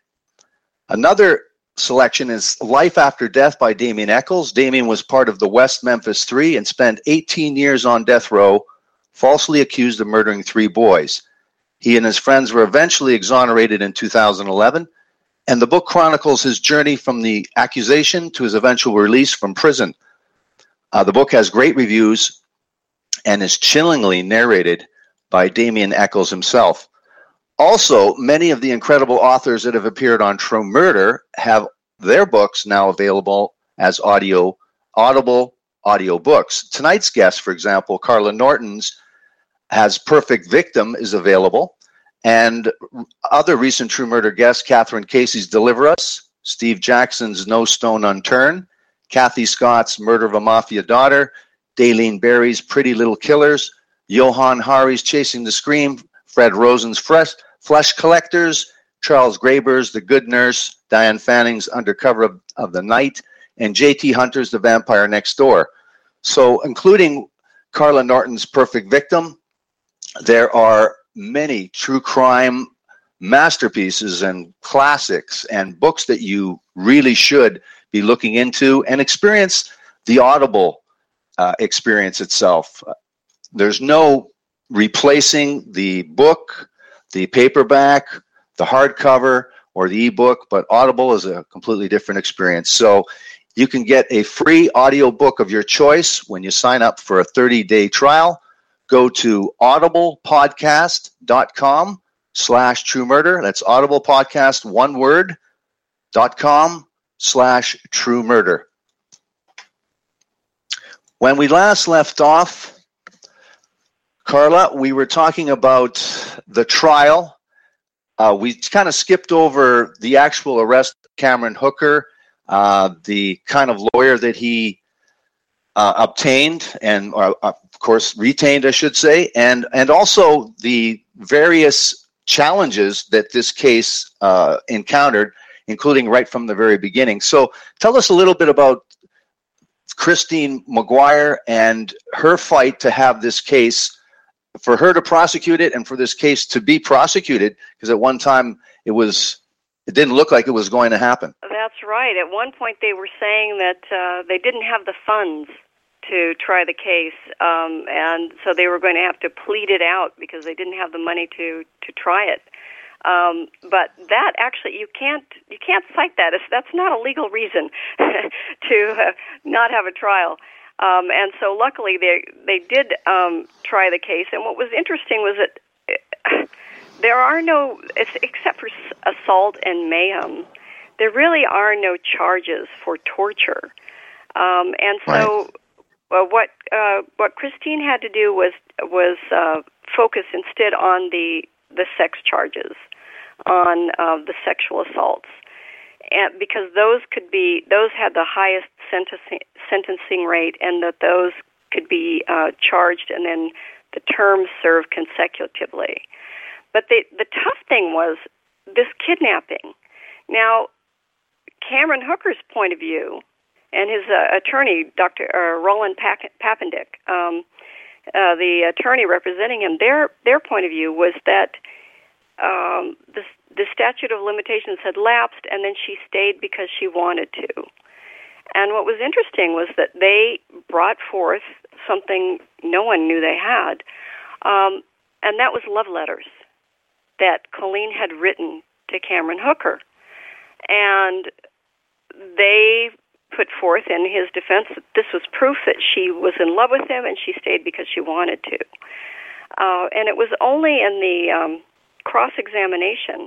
Another selection is Life After Death by Damien Echols. Damien was part of the West Memphis Three and spent eighteen years on death row, falsely accused of murdering three boys. He and his friends were eventually exonerated in two thousand eleven, and the book chronicles his journey from the accusation to his eventual release from prison. Uh, the book has great reviews and is chillingly narrated by Damien Echols himself. Also, many of the incredible authors that have appeared on True Murder have their books now available as audio, Audible audiobooks. Tonight's guest, for example, Carla Norton's has Perfect Victim is available, and other recent True Murder guests, Catherine Casey's Deliver Us, Steve Jackson's No Stone Unturned, Kathy Scott's Murder of a Mafia Daughter, Daylene Berry's Pretty Little Killers, Johan Hari's Chasing the Scream, Fred Rosen's Fresh, Flesh Collectors, Charles Graeber's The Good Nurse, Diane Fanning's Undercover of, of the Night, and J T Hunter's The Vampire Next Door. So, including Carla Norton's Perfect Victim, there are many true crime masterpieces and classics and books that you really should be looking into and experience the Audible uh, experience itself. There's no replacing the book, the paperback, the hardcover, or the ebook, but Audible is a completely different experience. So you can get a free audiobook of your choice when you sign up for a thirty-day trial. Go to audiblepodcast.com slash true murder. That's audiblepodcast, one word, dot com slash true murder. When we last left off, Carla, we were talking about the trial. Uh, we kind of skipped over the actual arrest of Cameron Hooker, uh, the kind of lawyer that he uh, obtained and, uh, of course, retained, I should say, and, and also the various challenges that this case uh, encountered, including right from the very beginning. So tell us a little bit about Christine McGuire and her fight to have this case, for her to prosecute it and for this case to be prosecuted, because at one time it was, it didn't look like it was going to happen. That's right. At one point they were saying that uh, they didn't have the funds to try the case, um, and so they were going to have to plead it out because they didn't have the money to, to try it. Um, but that actually, you can't you can't cite that. It's, that's not a legal reason to uh, not have a trial. Um, and so luckily they they did um, try the case. And what was interesting was that uh, there are no, except for assault and mayhem, there really are no charges for torture. Um, and so right. well, what uh, what Christine had to do was was uh, focus instead on the the sex charges, on uh, the sexual assaults, and because those could be those had the highest sentencing sentencing rate, and that those could be uh, charged and then the terms served consecutively. But the the tough thing was this kidnapping. Now, Cameron Hooker's point of view, and his uh, attorney, Doctor Uh, Roland Papendick, um, uh, the attorney representing him, their their point of view was that um, the the statute of limitations had lapsed, and then she stayed because she wanted to. And what was interesting was that they brought forth something no one knew they had, um, and that was love letters that Colleen had written to Cameron Hooker. And they put forth in his defense that this was proof that she was in love with him and she stayed because she wanted to. Uh, and it was only in the um, cross-examination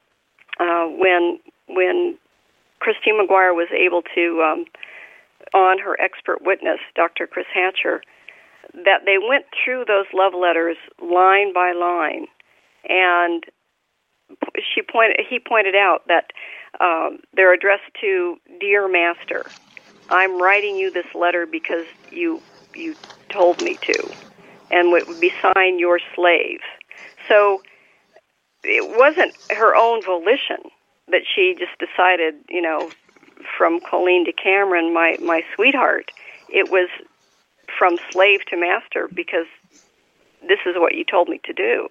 uh, when when Christine McGuire was able to, um, on her expert witness, Doctor Chris Hatcher, that they went through those love letters line by line, and she pointed. He pointed out that um, they're addressed to Dear Master. I'm writing you this letter because you you told me to, and it would be signed Your Slave. So it wasn't her own volition that she just decided, you know, from Colleen to Cameron, my, my sweetheart. It was from slave to master because this is what you told me to do.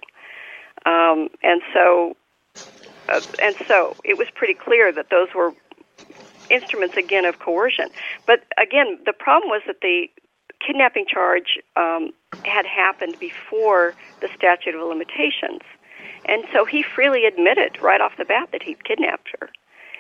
Um, and so, uh, and so it was pretty clear that those were instruments, again, of coercion. But again, the problem was that the kidnapping charge um, had happened before the statute of limitations. And so he freely admitted right off the bat that he'd kidnapped her.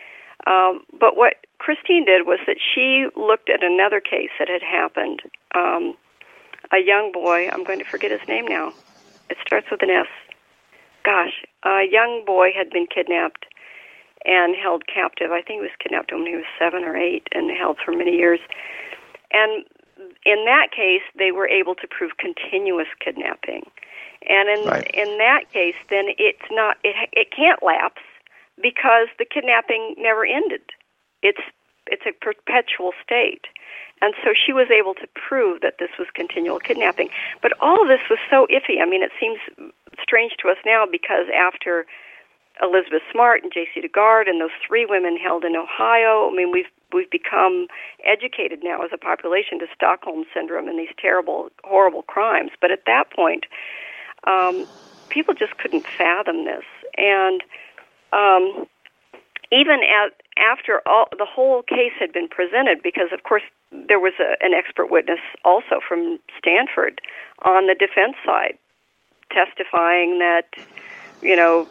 Um, but what Christine did was that she looked at another case that had happened. Um, a young boy, I'm going to forget his name now. It starts with an S. Gosh, a young boy had been kidnapped and held captive. I think he was kidnapped when he was seven or eight and held for many years. And in that case, they were able to prove continuous kidnapping. And in right. in that case, then it's not it it can't lapse because the kidnapping never ended. It's it's a perpetual state. And so she was able to prove that this was continual kidnapping. But all of this was so iffy. I mean, it seems strange to us now because after Elizabeth Smart and J C DeGard and those three women held in Ohio, I mean, we've we've become educated now as a population to Stockholm Syndrome and these terrible, horrible crimes. But at that point, um, people just couldn't fathom this. And um, even at, after all, the whole case had been presented, because, of course, there was a, an expert witness also from Stanford on the defense side testifying that, you know,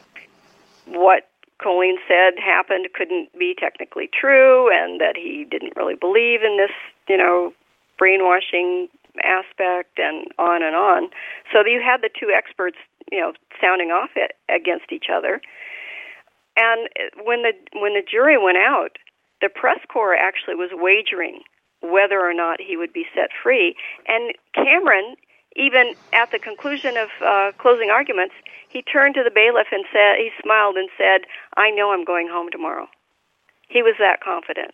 what Colleen said happened couldn't be technically true, and that he didn't really believe in this, you know, brainwashing aspect, and on and on. So you had the two experts, you know, sounding off it against each other. And when the when the jury went out, the press corps actually was wagering whether or not he would be set free. And Cameron, even at the conclusion of uh, closing arguments, he turned to the bailiff and said, he smiled and said, "I know I'm going home tomorrow." He was that confident.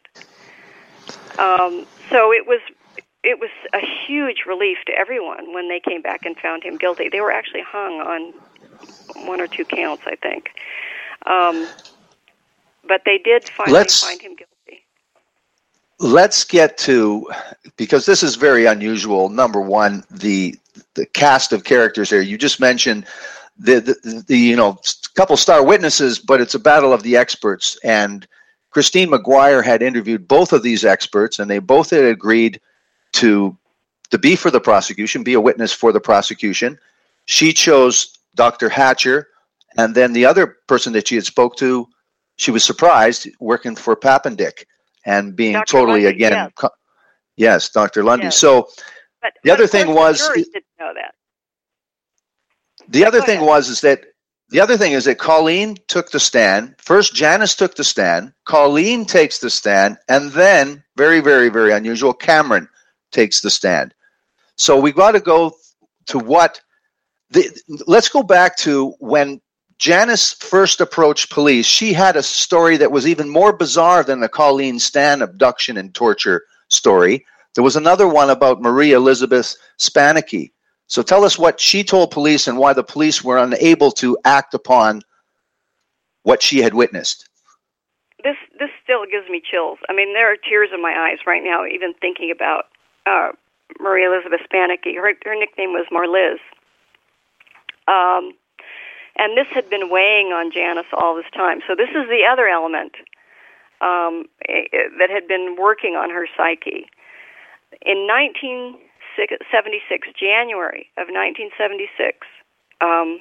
Um, so it was it was a huge relief to everyone when they came back and found him guilty. They were actually hung on one or two counts, I think. Um, but they did finally let's, find him guilty. Let's get to, because this is very unusual, number one, the the cast of characters here. You just mentioned the, the, the you know, couple star witnesses, but it's a battle of the experts. And Christine McGuire had interviewed both of these experts, and they both had agreed to to be for the prosecution, be a witness for the prosecution. She chose Doctor Hatcher, and then the other person that she had spoke to, she was surprised, working for Papendick and being Doctor totally, Lundy, again, yes, co- yes Doctor Lundy. Yes. So but, the other thing was, the jury didn't know that. The yeah, other thing ahead. was is that the other thing is that Colleen took the stand. First, Janice took the stand. Colleen takes the stand, and then, very, very, very unusual, Cameron takes the stand. So we got to go to what the. Let's go back to when Janice first approached police. She had a story that was even more bizarre than the Colleen Stan abduction and torture story. There was another one about Marie Elizabeth Spanicky. So tell us what she told police and why the police were unable to act upon what she had witnessed. This this still gives me chills. I mean, there are tears in my eyes right now, even thinking about uh, Marie Elizabeth Spanicky. Her, her nickname was Marliz. Um, and this had been weighing on Janice all this time. So this is the other element um, that had been working on her psyche. In nineteen seventy-six, January of nineteen seventy-six, um,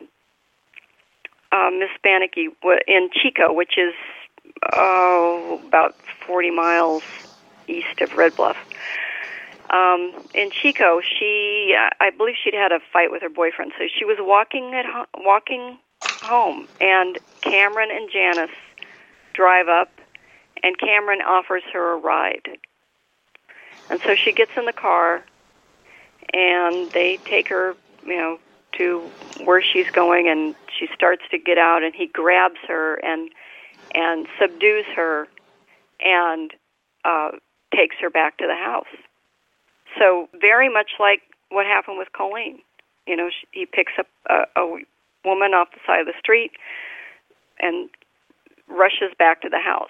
uh, Miss Spanicky in Chico, which is oh, about forty miles east of Red Bluff, Um, in Chico, she, I believe she'd had a fight with her boyfriend, so she was walking at ho- walking home, and Cameron and Janice drive up, and Cameron offers her a ride. And so she gets in the car, and they take her, you know, to where she's going, and she starts to get out, and he grabs her and and subdues her and uh, takes her back to the house. So very much like what happened with Colleen. You know, she, he picks up a, a woman off the side of the street and rushes back to the house.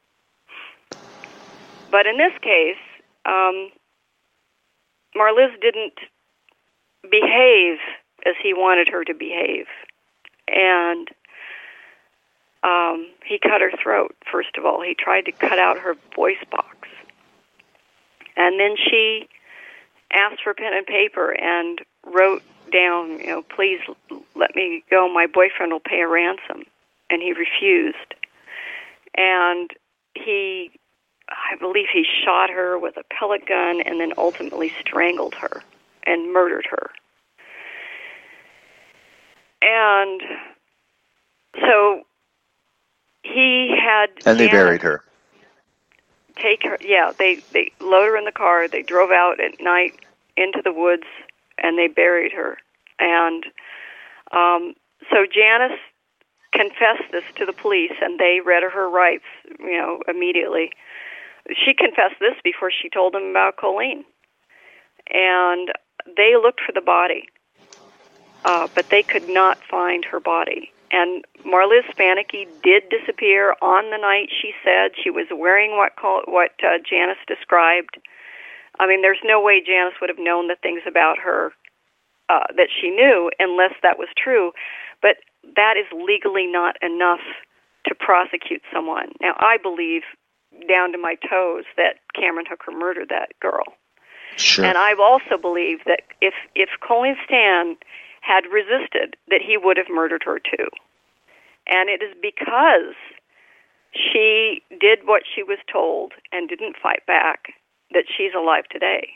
But in this case, um, Marliz didn't behave as he wanted her to behave. And um, he cut her throat, first of all. He tried to cut out her voice box. And then she asked for pen and paper and wrote down, you know, please let me go. My boyfriend will pay a ransom. And he refused. And he, I believe he shot her with a pellet gun and then ultimately strangled her and murdered her. And so he had... And they Janet buried her. Take her, yeah, they, they load her in the car, they drove out at night into the woods, and they buried her. And um, so Janice confessed this to the police, and they read her her rights, you know, immediately. She confessed this before she told them about Colleen. And they looked for the body, uh, but they could not find her body. And Marliz Spanicki did disappear on the night she said. She was wearing what call, what uh, Janice described. I mean, there's no way Janice would have known the things about her uh, that she knew unless that was true. But that is legally not enough to prosecute someone. Now, I believe down to my toes that Cameron Hooker murdered that girl. Sure. And I also believe that if, if Colleen Stan had resisted, that he would have murdered her too. And it is because she did what she was told and didn't fight back that she's alive today.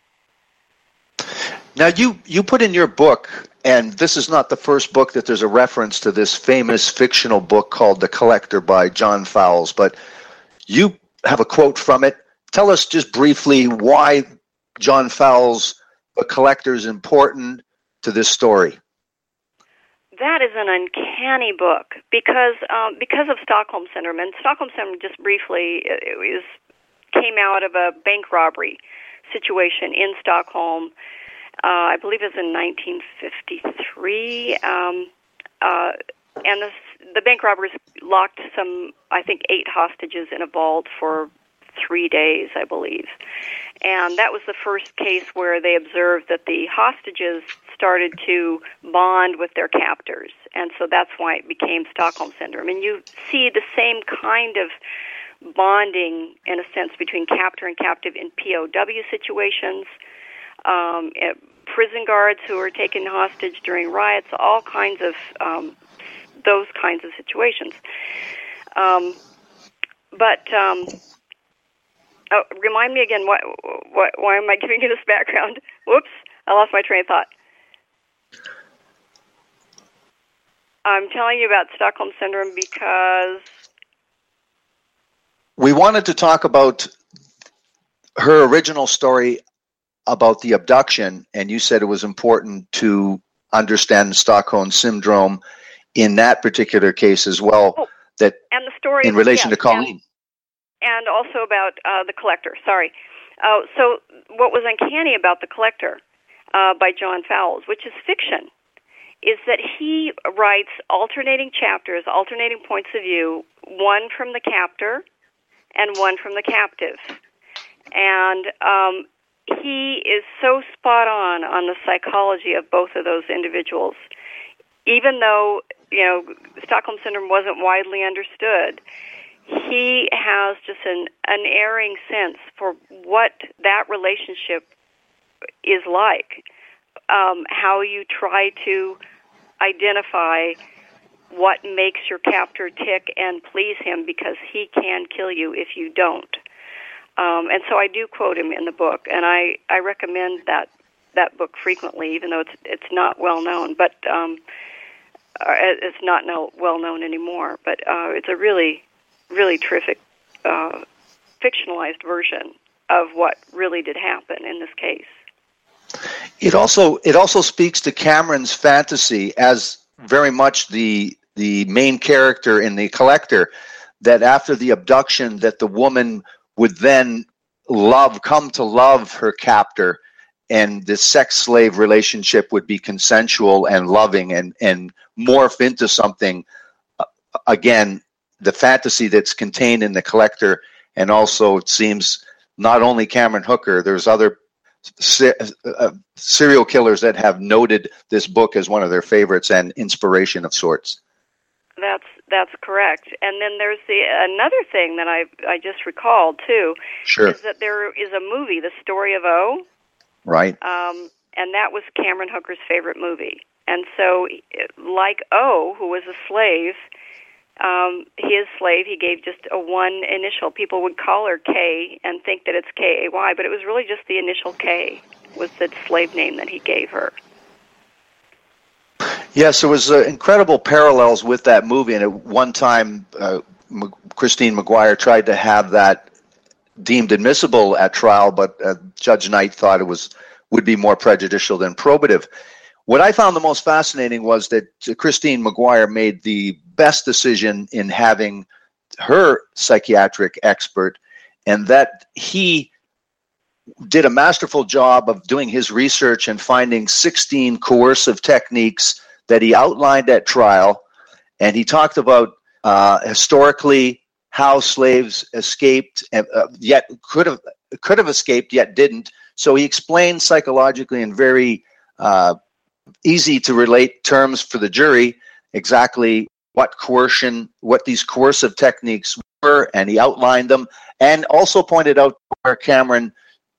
Now, you, you put in your book, and this is not the first book that there's a reference to this famous fictional book called The Collector by John Fowles, but you have a quote from it. Tell us just briefly why John Fowles' The Collector is important to this story. That is an uncanny book because um, because of Stockholm Syndrome. And Stockholm Syndrome, just briefly, it was, came out of a bank robbery situation in Stockholm. Uh, I believe it was in nineteen fifty-three. Um, uh, and the, the bank robbers locked some, I think, eight hostages in a vault for three days, I believe. And that was the first case where they observed that the hostages started to bond with their captors. And so that's why it became Stockholm Syndrome. And you see the same kind of bonding, in a sense, between captor and captive in P O W situations, um, prison guards who are taken hostage during riots, all kinds of um, those kinds of situations. Um, but... Um, Oh, remind me again, what, what, why am I giving you this background? Whoops, I lost my train of thought. I'm telling you about Stockholm Syndrome because... We wanted to talk about her original story about the abduction, and you said it was important to understand the Stockholm Syndrome in that particular case as well, oh, that and the story in relation yes, to Colleen. And, and also about uh, The Collector, sorry. Uh, so what was uncanny about The Collector uh, by John Fowles, which is fiction, is that he writes alternating chapters, alternating points of view, one from the captor and one from the captive. And um, he is so spot on on the psychology of both of those individuals. Even though, you know, Stockholm Syndrome wasn't widely understood, he has just an unerring sense for what that relationship is like, um, how you try to identify what makes your captor tick and please him because he can kill you if you don't. Um, and so I do quote him in the book, and I, I recommend that that book frequently, even though it's it's not well known, but um, it's not no, well known anymore. But uh, it's a really, really terrific uh, fictionalized version of what really did happen in this case. It also it also speaks to Cameron's fantasy as very much the the main character in The Collector, that after the abduction, that the woman would then love, come to love her captor, and the sex slave relationship would be consensual and loving and, and morph into something, uh, again, the fantasy that's contained in The Collector. And also, it seems, not only Cameron Hooker, there's other se- uh, serial killers that have noted this book as one of their favorites and inspiration of sorts. That's that's correct. And then there's the another thing that I I just recalled too. Sure. Is that there is a movie, The Story of O. Right. Um, and that was Cameron Hooker's favorite movie. And so, like O, who was a slave, um, his slave, he gave just a one initial. People would call her K and think that it's K A Y, but it was really just the initial K was the slave name that he gave her. Yes, there was uh, incredible parallels with that movie, and at one time, uh, M- Christine McGuire tried to have that deemed admissible at trial, but uh, Judge Knight thought it was would be more prejudicial than probative. What I found the most fascinating was that Christine McGuire made the best decision in having her psychiatric expert, and that he did a masterful job of doing his research and finding sixteen coercive techniques that he outlined at trial, and he talked about uh, historically how slaves escaped, uh, yet could have could have escaped, yet didn't. So he explained psychologically in very uh, easy to relate terms for the jury exactly what coercion, what these coercive techniques were, and he outlined them, and also pointed out where Cameron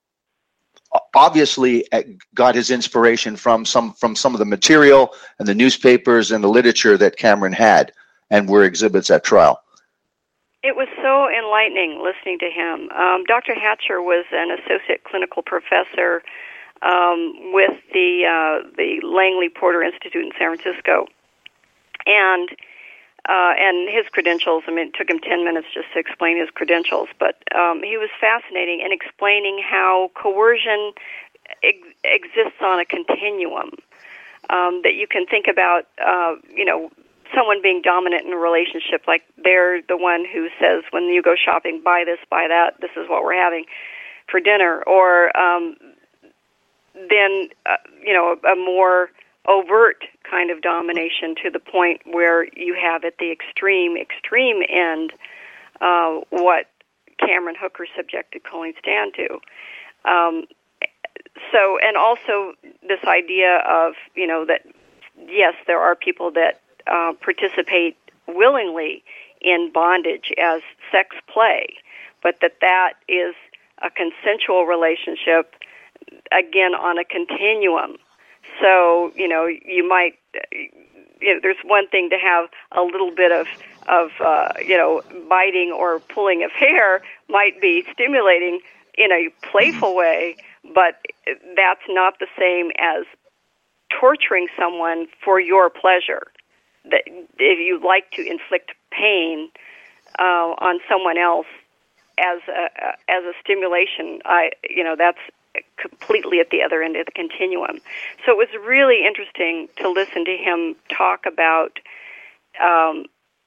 obviously got his inspiration from some from some of the material and the newspapers and the literature that Cameron had and were exhibits at trial. It was so enlightening listening to him. Um, Doctor Hatcher was an associate clinical professor um, with the uh, the Langley Porter Institute in San Francisco, and uh, and his credentials. I mean, it took him ten minutes just to explain his credentials, but um, he was fascinating in explaining how coercion ex- exists on a continuum. Um, that you can think about, uh, you know, someone being dominant in a relationship, like they're the one who says, when you go shopping, buy this, buy that, this is what we're having for dinner, or um, then, uh, you know, a more overt kind of domination to the point where you have at the extreme, extreme end uh, what Cameron Hooker subjected Colleen Stan to. Um, so, and also this idea of, you know, that, yes, there are people that uh, participate willingly in bondage as sex play, but that that is a consensual relationship, again, on a continuum. So, you know, you might, you know, there's one thing to have a little bit of, of uh, you know, biting or pulling of hair might be stimulating in a playful way, but that's not the same as torturing someone for your pleasure. That if you like to inflict pain uh, on someone else as a, as a stimulation, I, you know, that's completely at the other end of the continuum. So it was really interesting to listen to him talk about um,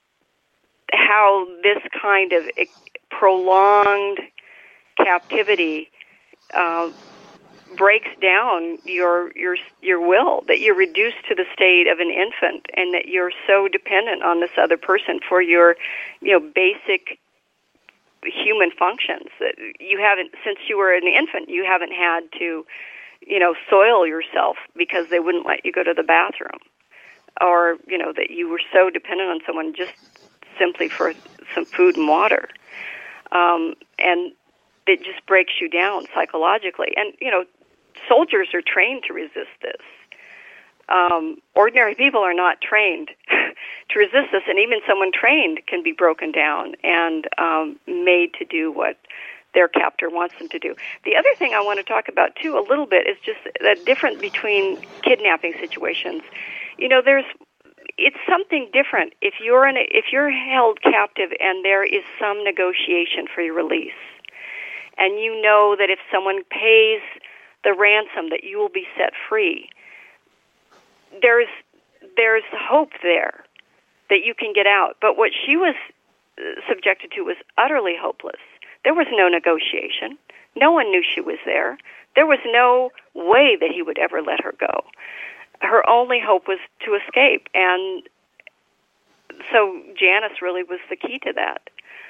how this kind of prolonged captivity uh, breaks down your your your will, that you're reduced to the state of an infant, and that you're so dependent on this other person for your, you know, basic human functions, that you haven't, since you were an infant, you haven't had to, you know, soil yourself because they wouldn't let you go to the bathroom, or, you know, that you were so dependent on someone just simply for some food and water. Um, and it just breaks you down psychologically. And, you know, soldiers are trained to resist this. Um, ordinary people are not trained to resist this, and even someone trained can be broken down and um, made to do what their captor wants them to do. The other thing I want to talk about, too, a little bit is just the difference between kidnapping situations. You know, there's it's something different if you're in a, if you're held captive and there is some negotiation for your release, and you know that if someone pays the ransom that you will be set free. There's there's hope there that you can get out. But what she was subjected to was utterly hopeless. There was no negotiation. No one knew she was there. There was no way that he would ever let her go. Her only hope was to escape, and so Janice really was the key to that.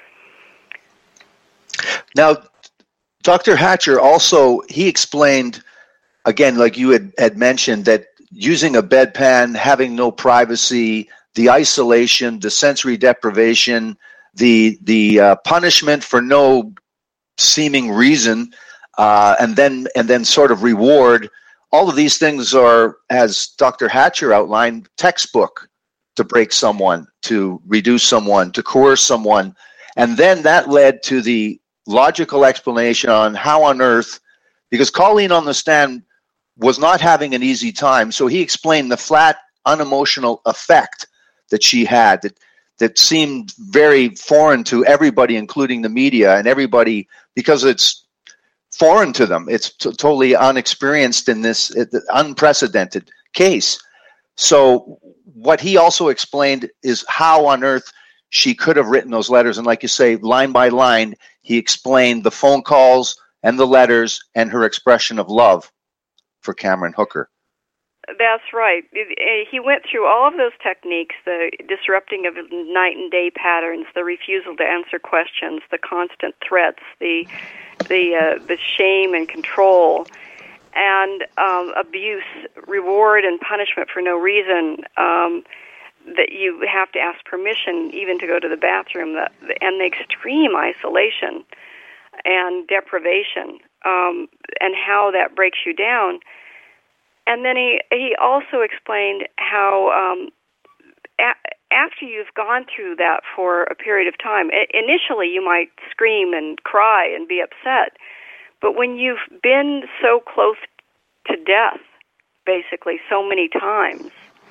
Now, Doctor Hatcher also, he explained, again, like you had, had mentioned, that using a bedpan, having no privacy, the isolation, the sensory deprivation, the the uh, punishment for no seeming reason, uh, and then and then sort of reward, all of these things are, as Doctor Hatcher outlined, textbook to break someone, to reduce someone, to coerce someone. And then that led to the logical explanation on how on earth, because Colleen on the stand was not having an easy time, so he explained the flat, unemotional effect that she had that, that seemed very foreign to everybody, including the media and everybody, because it's foreign to them. It's t- totally unexperienced in this uh, unprecedented case. So what he also explained is how on earth she could have written those letters. And like you say, line by line, he explained the phone calls and the letters and her expression of love for Cameron Hooker. That's right. He went through all of those techniques, the disrupting of night and day patterns, the refusal to answer questions, the constant threats, the the uh, the shame and control, and um, abuse, reward and punishment for no reason, um, that you have to ask permission even to go to the bathroom, the, and the extreme isolation and deprivation, um, and how that breaks you down. And then he, he also explained how um, a- after you've gone through that for a period of time, I- initially you might scream and cry and be upset, but when you've been so close to death, basically so many times,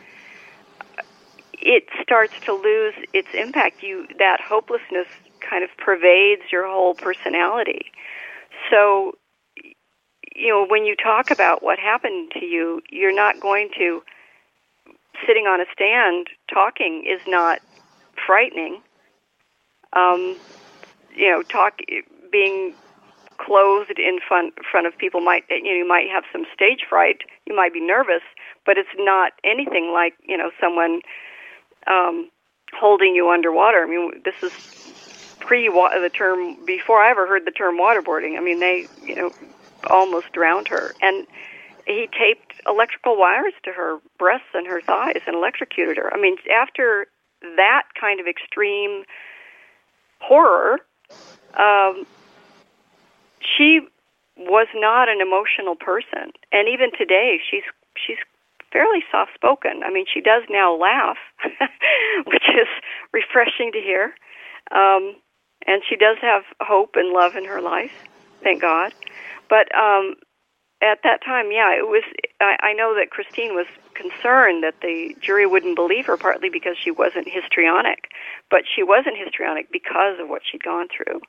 it starts to lose its impact. You that hopelessness kind of pervades your whole personality. So, you know, when you talk about what happened to you, you're not going to, sitting on a stand talking is not frightening. Um, you know, talk being clothed in front front of people might, you know, you might have some stage fright. You might be nervous, but it's not anything like, you know, someone um, holding you underwater. I mean, this is pre the term before I ever heard the term waterboarding. I mean, they, you know, almost drowned her, and he taped electrical wires to her breasts and her thighs and electrocuted her. I mean, after that kind of extreme horror, um, she was not an emotional person, and even today, she's she's fairly soft-spoken. I mean, she does now laugh, which is refreshing to hear, um, and she does have hope and love in her life, thank God. But um, at that time, yeah, it was. I, I know that Christine was concerned that the jury wouldn't believe her, partly because she wasn't histrionic, but she wasn't histrionic because of what she'd gone through.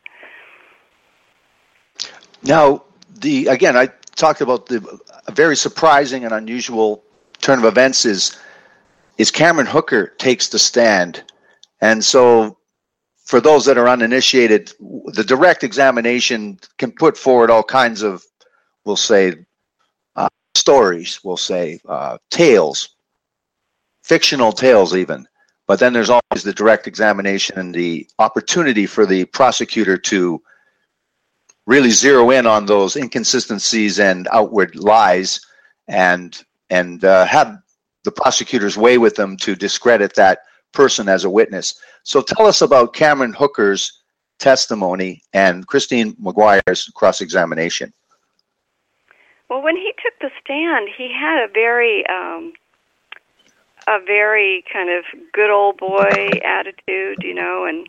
Now, the again, I talked about the a very surprising and unusual turn of events is is Cameron Hooker takes the stand, and so. For those that are uninitiated, the direct examination can put forward all kinds of, we'll say, uh, stories, we'll say, uh, tales, fictional tales even. But then there's always the direct examination and the opportunity for the prosecutor to really zero in on those inconsistencies and outward lies and, and uh, have the prosecutor's way with them to discredit that person as a witness. So tell us about Cameron Hooker's testimony and Christine McGuire's cross-examination. Well, when he took the stand, he had a very, um, a very kind of good old boy attitude, you know, and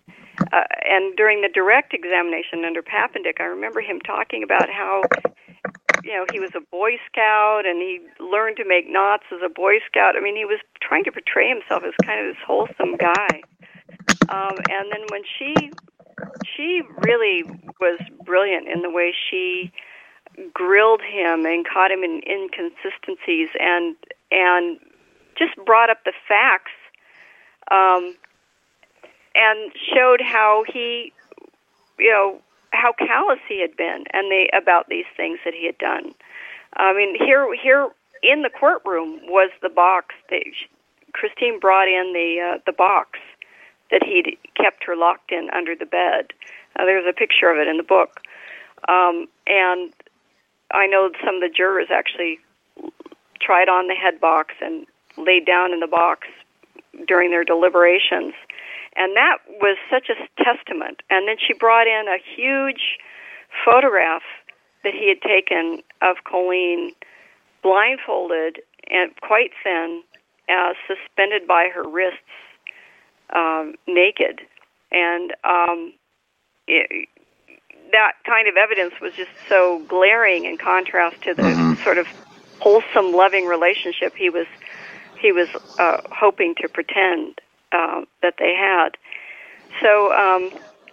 uh, and during the direct examination under Papendick, I remember him talking about how, you know, he was a Boy Scout and he learned to make knots as a Boy Scout. I mean, he was trying to portray himself as kind of this wholesome guy. Um, and then when she, she really was brilliant in the way she grilled him and caught him in inconsistencies and and just brought up the facts, um, and showed how he, you know, how callous he had been and they about these things that he had done. I mean, here here in the courtroom was the box. That Christine brought in the uh, the box that he'd kept her locked in under the bed. Uh, there's a picture of it in the book, um, and I know some of the jurors actually tried on the head box and laid down in the box during their deliberations. And that was such a testament. And then she brought in a huge photograph that he had taken of Colleen blindfolded and quite thin, uh, suspended by her wrists, um, naked. And um, it, that kind of evidence was just so glaring in contrast to the mm-hmm. sort of wholesome, loving relationship he was he was uh, hoping to pretend uh, that they had. So um,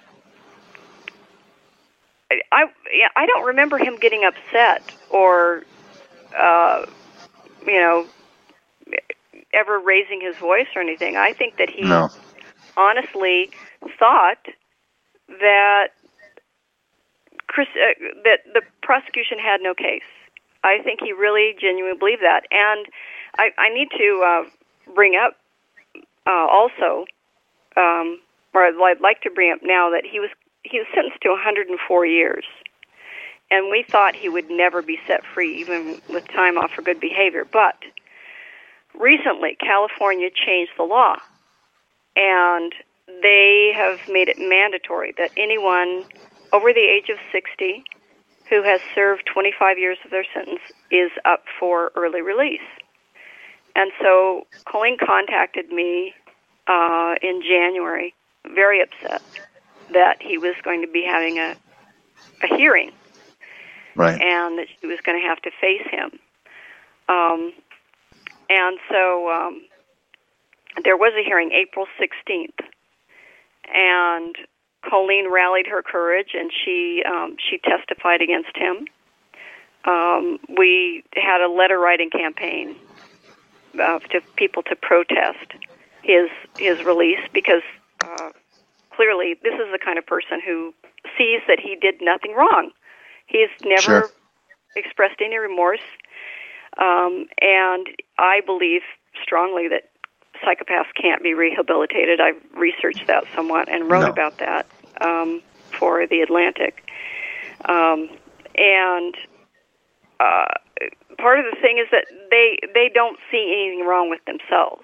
I I don't remember him getting upset or uh, you know ever raising his voice or anything. I think that he no. honestly thought that Chris, uh, that the prosecution had no case. I think he really genuinely believed that. And I, I need to uh, bring up uh, also, um, or I'd like to bring up now, that he was he was sentenced to one hundred four years. And we thought he would never be set free, even with time off for good behavior. But recently, California changed the law. And they have made it mandatory that anyone over the age of sixty who has served twenty-five years of their sentence is up for early release. And so Colleen contacted me uh, in January, very upset that he was going to be having a, a hearing. Right. And that she was going to have to face him. Um, and so um, there was a hearing April sixteenth. And Colleen rallied her courage, and she um, she testified against him. Um, we had a letter writing campaign uh, to people to protest his his release because uh, clearly this is the kind of person who sees that he did nothing wrong. He's never sure. expressed any remorse, um, and I believe strongly that psychopaths can't be rehabilitated. I've researched that somewhat and wrote no. about that um, for The Atlantic. Um, and uh, part of the thing is that they they don't see anything wrong with themselves.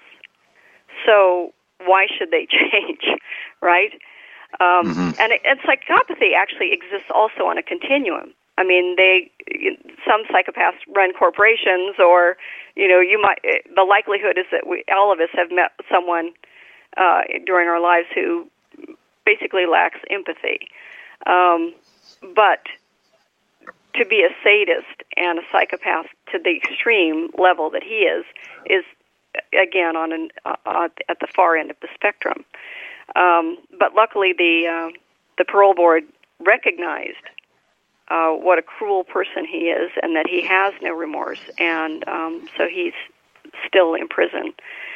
So why should they change, right? Um, mm-hmm. and, and psychopathy actually exists also on a continuum. I mean, they some psychopaths run corporations, or you know, you might. The likelihood is that we, all of us, have met someone uh, during our lives who basically lacks empathy. Um, but to be a sadist and a psychopath to the extreme level that he is, is again on an uh, at the far end of the spectrum. Um, but luckily, the uh, the parole board recognized Uh, what a cruel person he is, and that he has no remorse, and um, so he's still in prison.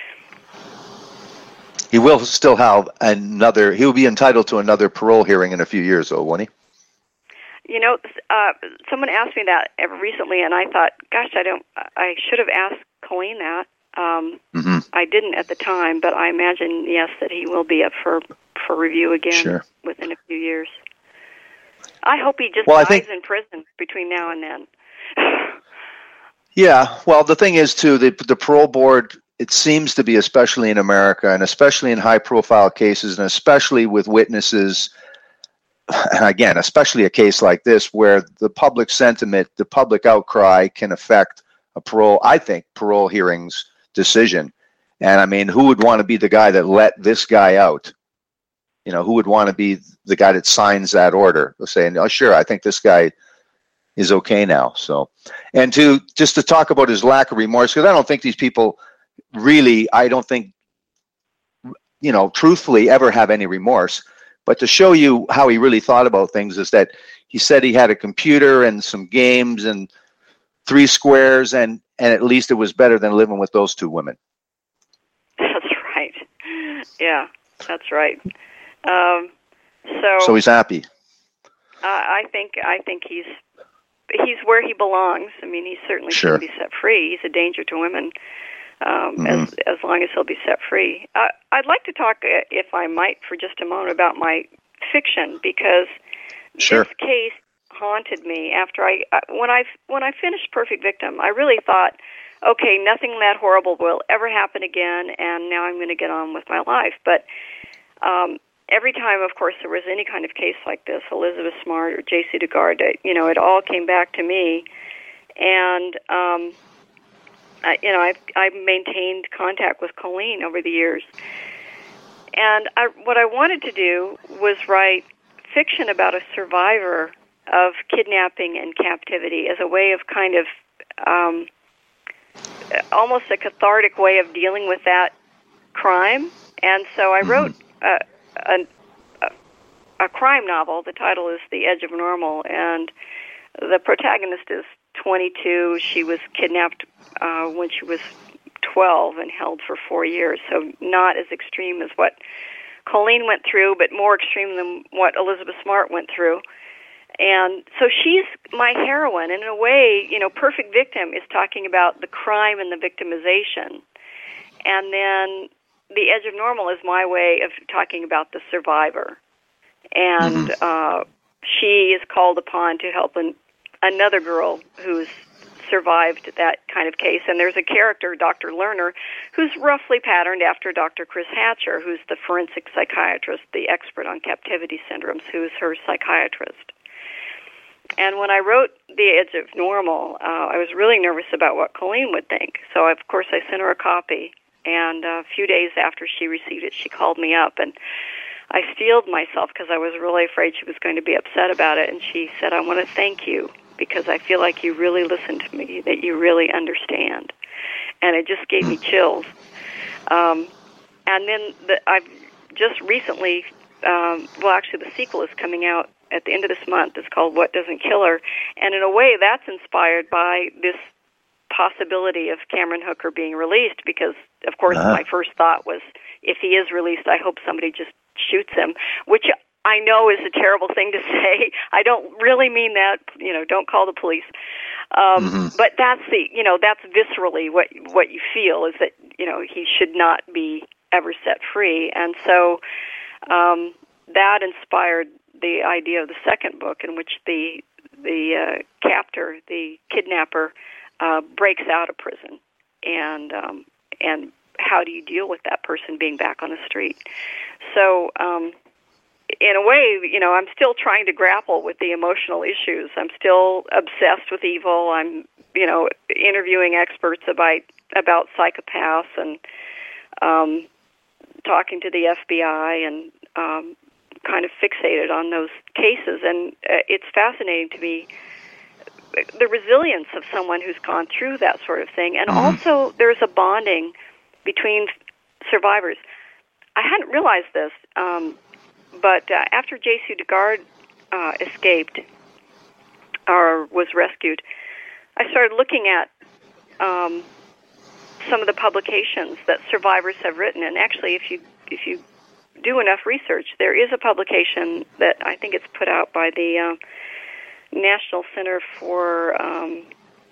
He will still have another, he will be entitled to another parole hearing in a few years, though, won't he? You know, uh, someone asked me that recently, and I thought, gosh, I don't, I should have asked Colleen that. Um, mm-hmm. I didn't at the time, but I imagine, yes, that he will be up for, for review again sure. within a few years. I hope he just well, dies I think, in prison between now and then. yeah, well, the thing is, too, the, the parole board, it seems to be, especially in America, and especially in high-profile cases, and especially with witnesses, and again, especially a case like this, where the public sentiment, the public outcry can affect a parole, I think, parole hearings decision. And, I mean, who would want to be the guy that let this guy out? You know, who would want to be the guy that signs that order, saying, "Oh, sure, I think this guy is okay now." So, and to just to talk about his lack of remorse, because I don't think these people really, I don't think, you know, truthfully ever have any remorse. But to show you how he really thought about things is that he said he had a computer and some games and three squares, and and at least it was better than living with those two women. That's right. Yeah, that's right. Um, so, so he's happy. Uh, I think I think he's he's where he belongs. I mean, he certainly Sure. should be set free. He's a danger to women um, Mhm. as as long as he'll be set free. Uh, I'd like to talk, uh, if I might, for just a moment about my fiction, because Sure. this case haunted me. After I uh, when I when I finished Perfect Victim, I really thought, okay, nothing that horrible will ever happen again, and now I'm going to get on with my life. But um, every time, of course, there was any kind of case like this, Elizabeth Smart or J C DeGard, you know, it all came back to me. And, um, I, you know, I've, I've maintained contact with Colleen over the years. And I, what I wanted to do was write fiction about a survivor of kidnapping and captivity as a way of kind of um, almost a cathartic way of dealing with that crime. And so I wrote a, a, a crime novel. The title is The Edge of Normal, and the protagonist is twenty-two. She was kidnapped uh, when she was twelve and held for four years, so not as extreme as what Colleen went through, but more extreme than what Elizabeth Smart went through. And so she's my heroine. And in a way, you know, Perfect Victim is talking about the crime and the victimization. And then The Edge of Normal is my way of talking about the survivor. And mm-hmm. uh, she is called upon to help an, another girl who's survived that kind of case. And there's a character, Doctor Lerner, who's roughly patterned after Doctor Chris Hatcher, who's the forensic psychiatrist, the expert on captivity syndromes, who's her psychiatrist. And when I wrote The Edge of Normal, uh, I was really nervous about what Colleen would think. So, of course, I sent her a copy. And a few days after she received it, she called me up. And I steeled myself because I was really afraid she was going to be upset about it. And she said, I want to thank you because I feel like you really listen to me, that you really understand. And it just gave me chills. Um, and then the, I've just recently, um, well, actually the sequel is coming out at the end of this month. It's called What Doesn't Kill Her. And in a way, that's inspired by this possibility of Cameron Hooker being released because, of course, uh-huh. my first thought was, if he is released, I hope somebody just shoots him, which I know is a terrible thing to say. I don't really mean that, you know, don't call the police. Um, mm-hmm. But that's the, you know, that's viscerally what what you feel is that, you know, he should not be ever set free. And so um, that inspired the idea of the second book in which the the uh, captor, the kidnapper, uh, breaks out of prison. And um, and how do you deal with that person being back on the street? So, um, in a way, you know, I'm still trying to grapple with the emotional issues. I'm still obsessed with evil. I'm, you know, interviewing experts about about psychopaths and um, talking to the F B I and um, kind of fixated on those cases. And uh, it's fascinating to me the resilience of someone who's gone through that sort of thing. And mm-hmm. also, there's a bonding between survivors. I hadn't realized this, um, but uh, after J C DeGard uh, escaped or was rescued, I started looking at um, some of the publications that survivors have written. And actually, if you if you do enough research, there is a publication that I think it's put out by the uh, National Center for. Um,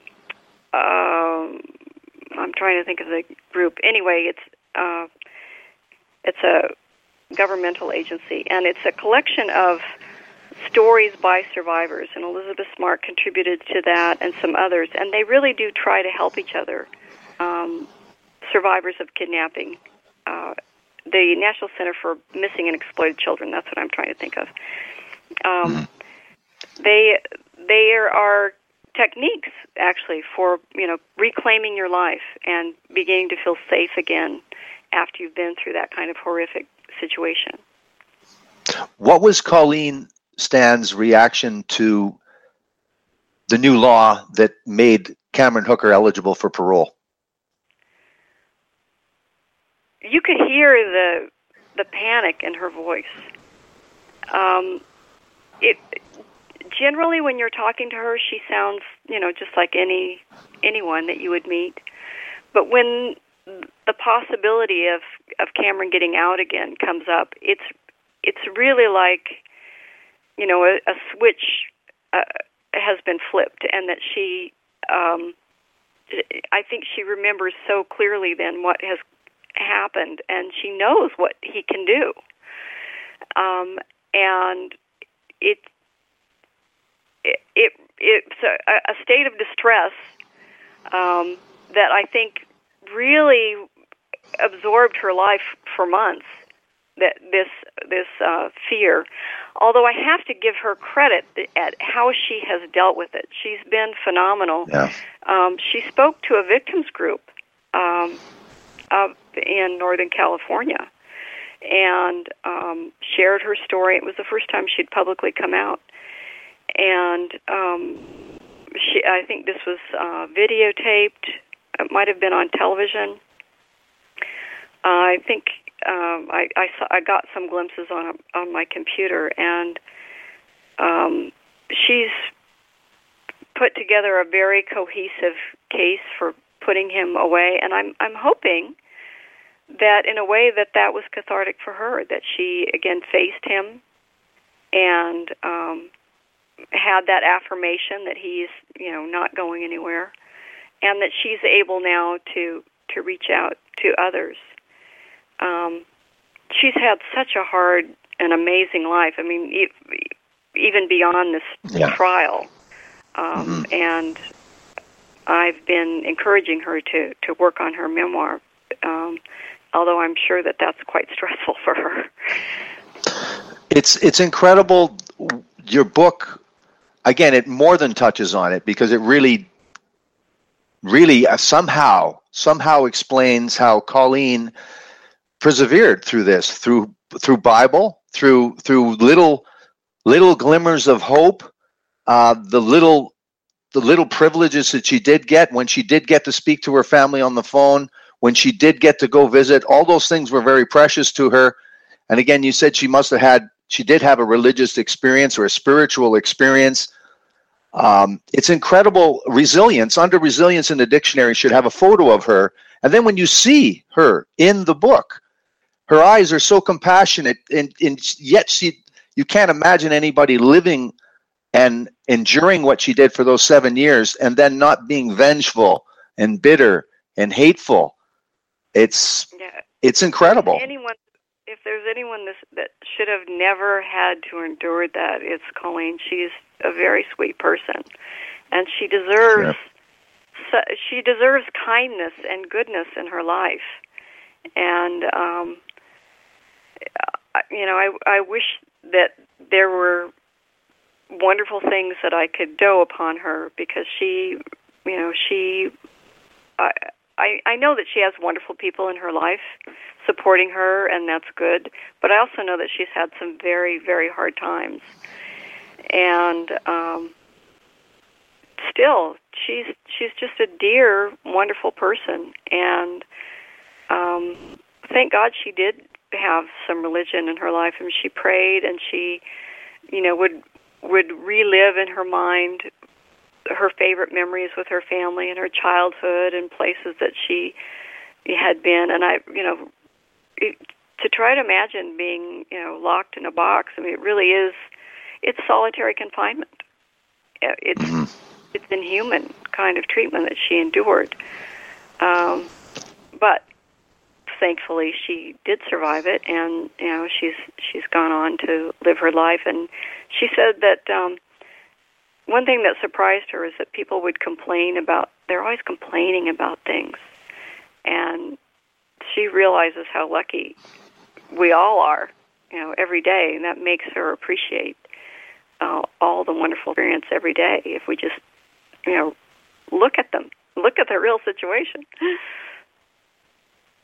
uh, I'm trying to think of the group. Anyway, it's uh, it's a governmental agency, and it's a collection of stories by survivors, and Elizabeth Smart contributed to that and some others, and they really do try to help each other, um, survivors of kidnapping. Uh, the National Center for Missing and Exploited Children, that's what I'm trying to think of. Um, mm-hmm. They there are techniques, actually, for, you know, reclaiming your life and beginning to feel safe again after you've been through that kind of horrific situation. What was Colleen Stan's reaction to the new law that made Cameron Hooker eligible for parole? You could hear the the panic in her voice. Um, it generally, when you're talking to her, she sounds, you know, just like any anyone that you would meet. But when the possibility of, of Cameron getting out again comes up, it's it's really like, you know, a, a switch uh, has been flipped, and that she, um, I think she remembers so clearly then what has happened, and she knows what he can do. Um, and it, it, it it's a, a state of distress um, that I think really absorbed her life for months. That this this uh, fear, although I have to give her credit at how she has dealt with it. She's been phenomenal. Yeah. Um, she spoke to a victims group um, up in Northern California and um, shared her story. It was the first time she'd publicly come out, and um, she, I think this was uh, videotaped. It might have been on television. Uh, I think. Um, I, I, saw, I got some glimpses on on my computer, and um, she's put together a very cohesive case for putting him away. And I'm I'm hoping that in a way that that was cathartic for her, that she again faced him and um, had that affirmation that he's, you know, not going anywhere, and that she's able now to to reach out to others. Um, she's had such a hard and amazing life. I mean, e- even beyond this yeah. trial. Um, mm-hmm. And I've been encouraging her to, to work on her memoir, um, although I'm sure that that's quite stressful for her. It's it's incredible. Your book, again, it more than touches on it, because it really, really uh, somehow, somehow explains how Colleen persevered through this, through through Bible, through through little little glimmers of hope, uh, the little the little privileges that she did get when she did get to speak to her family on the phone, when she did get to go visit. All those things were very precious to her. And again, you said she must have had, she did have a religious experience or a spiritual experience. Um, it's incredible resilience. Under resilience in the dictionary should have a photo of her. And then when you see her in the book, her eyes are so compassionate, and, and yet she, you can't imagine anybody living and enduring what she did for those seven years and then not being vengeful and bitter and hateful. It's yeah. it's incredible. If anyone, if there's anyone this, that should have never had to endure that, it's Colleen. She's a very sweet person, and she deserves yeah. so, she deserves kindness and goodness in her life. And um, you know, I I wish that there were wonderful things that I could dow upon her, because she, you know, she, I, I, I know that she has wonderful people in her life supporting her, and that's good, but I also know that she's had some very, very hard times. And um, still, she's she's just a dear, wonderful person, and um, thank God she did have some religion in her life, and she prayed, and she, you know, would would relive in her mind her favorite memories with her family and her childhood and places that she had been. And I, you know, it, to try to imagine being, you know, locked in a box, I mean, it really is, it's solitary confinement. It's, mm-hmm. it's inhuman kind of treatment that she endured. Um, but thankfully she did survive it, and, you know, she's, she's gone on to live her life. And she said that, um, one thing that surprised her is that people would complain about, they're always complaining about things. And she realizes how lucky we all are, you know, every day, and that makes her appreciate uh, all the wonderful experience every day if we just, you know, look at them, look at the real situation.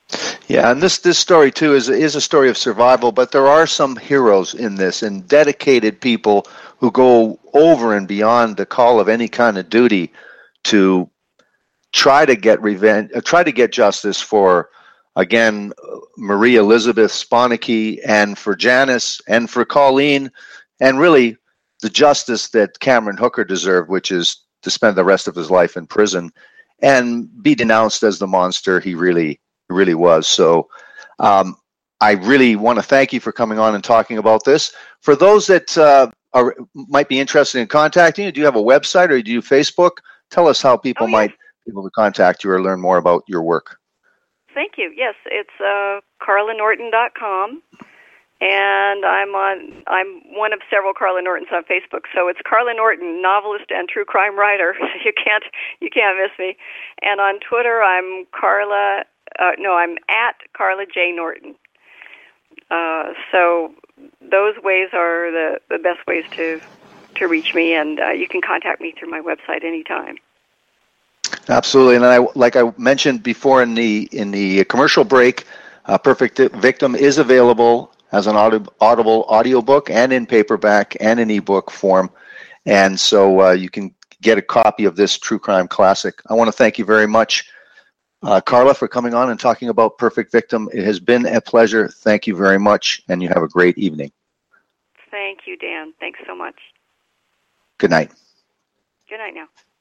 Yeah, and this this story too is is a story of survival, but there are some heroes in this and dedicated people who go over and beyond the call of any kind of duty to try to get revenge, uh, try to get justice for, again, Marie Elizabeth Sponicky, and for Janice, and for Colleen, and really the justice that Cameron Hooker deserved, which is to spend the rest of his life in prison and be denounced as the monster he really, really was. So um, I really want to thank you for coming on and talking about this. For those that uh, are might be interested in contacting you, do you have a website or do you Facebook? Tell us how people oh, yes. might be able to contact you or learn more about your work. Thank you. Yes, it's uh, carla norton dot com, and I'm on. I'm one of several Carla Nortons on Facebook. So it's Carla Norton, novelist and true crime writer. You can't you can't miss me. And on Twitter, I'm Carla. Uh, no, I'm at Carla J Norton. Uh, so those ways are the, the best ways to to reach me, and uh, you can contact me through my website anytime. Absolutely, and I, like I mentioned before in the in the commercial break, uh, Perfect Victim is available as an Audible audiobook and in paperback and in ebook form, and so uh, you can get a copy of this true crime classic. I want to thank you very much, uh, Carla, for coming on and talking about Perfect Victim. It has been a pleasure. Thank you very much, and you have a great evening. Thank you, Dan. Thanks so much. Good night. Good night now.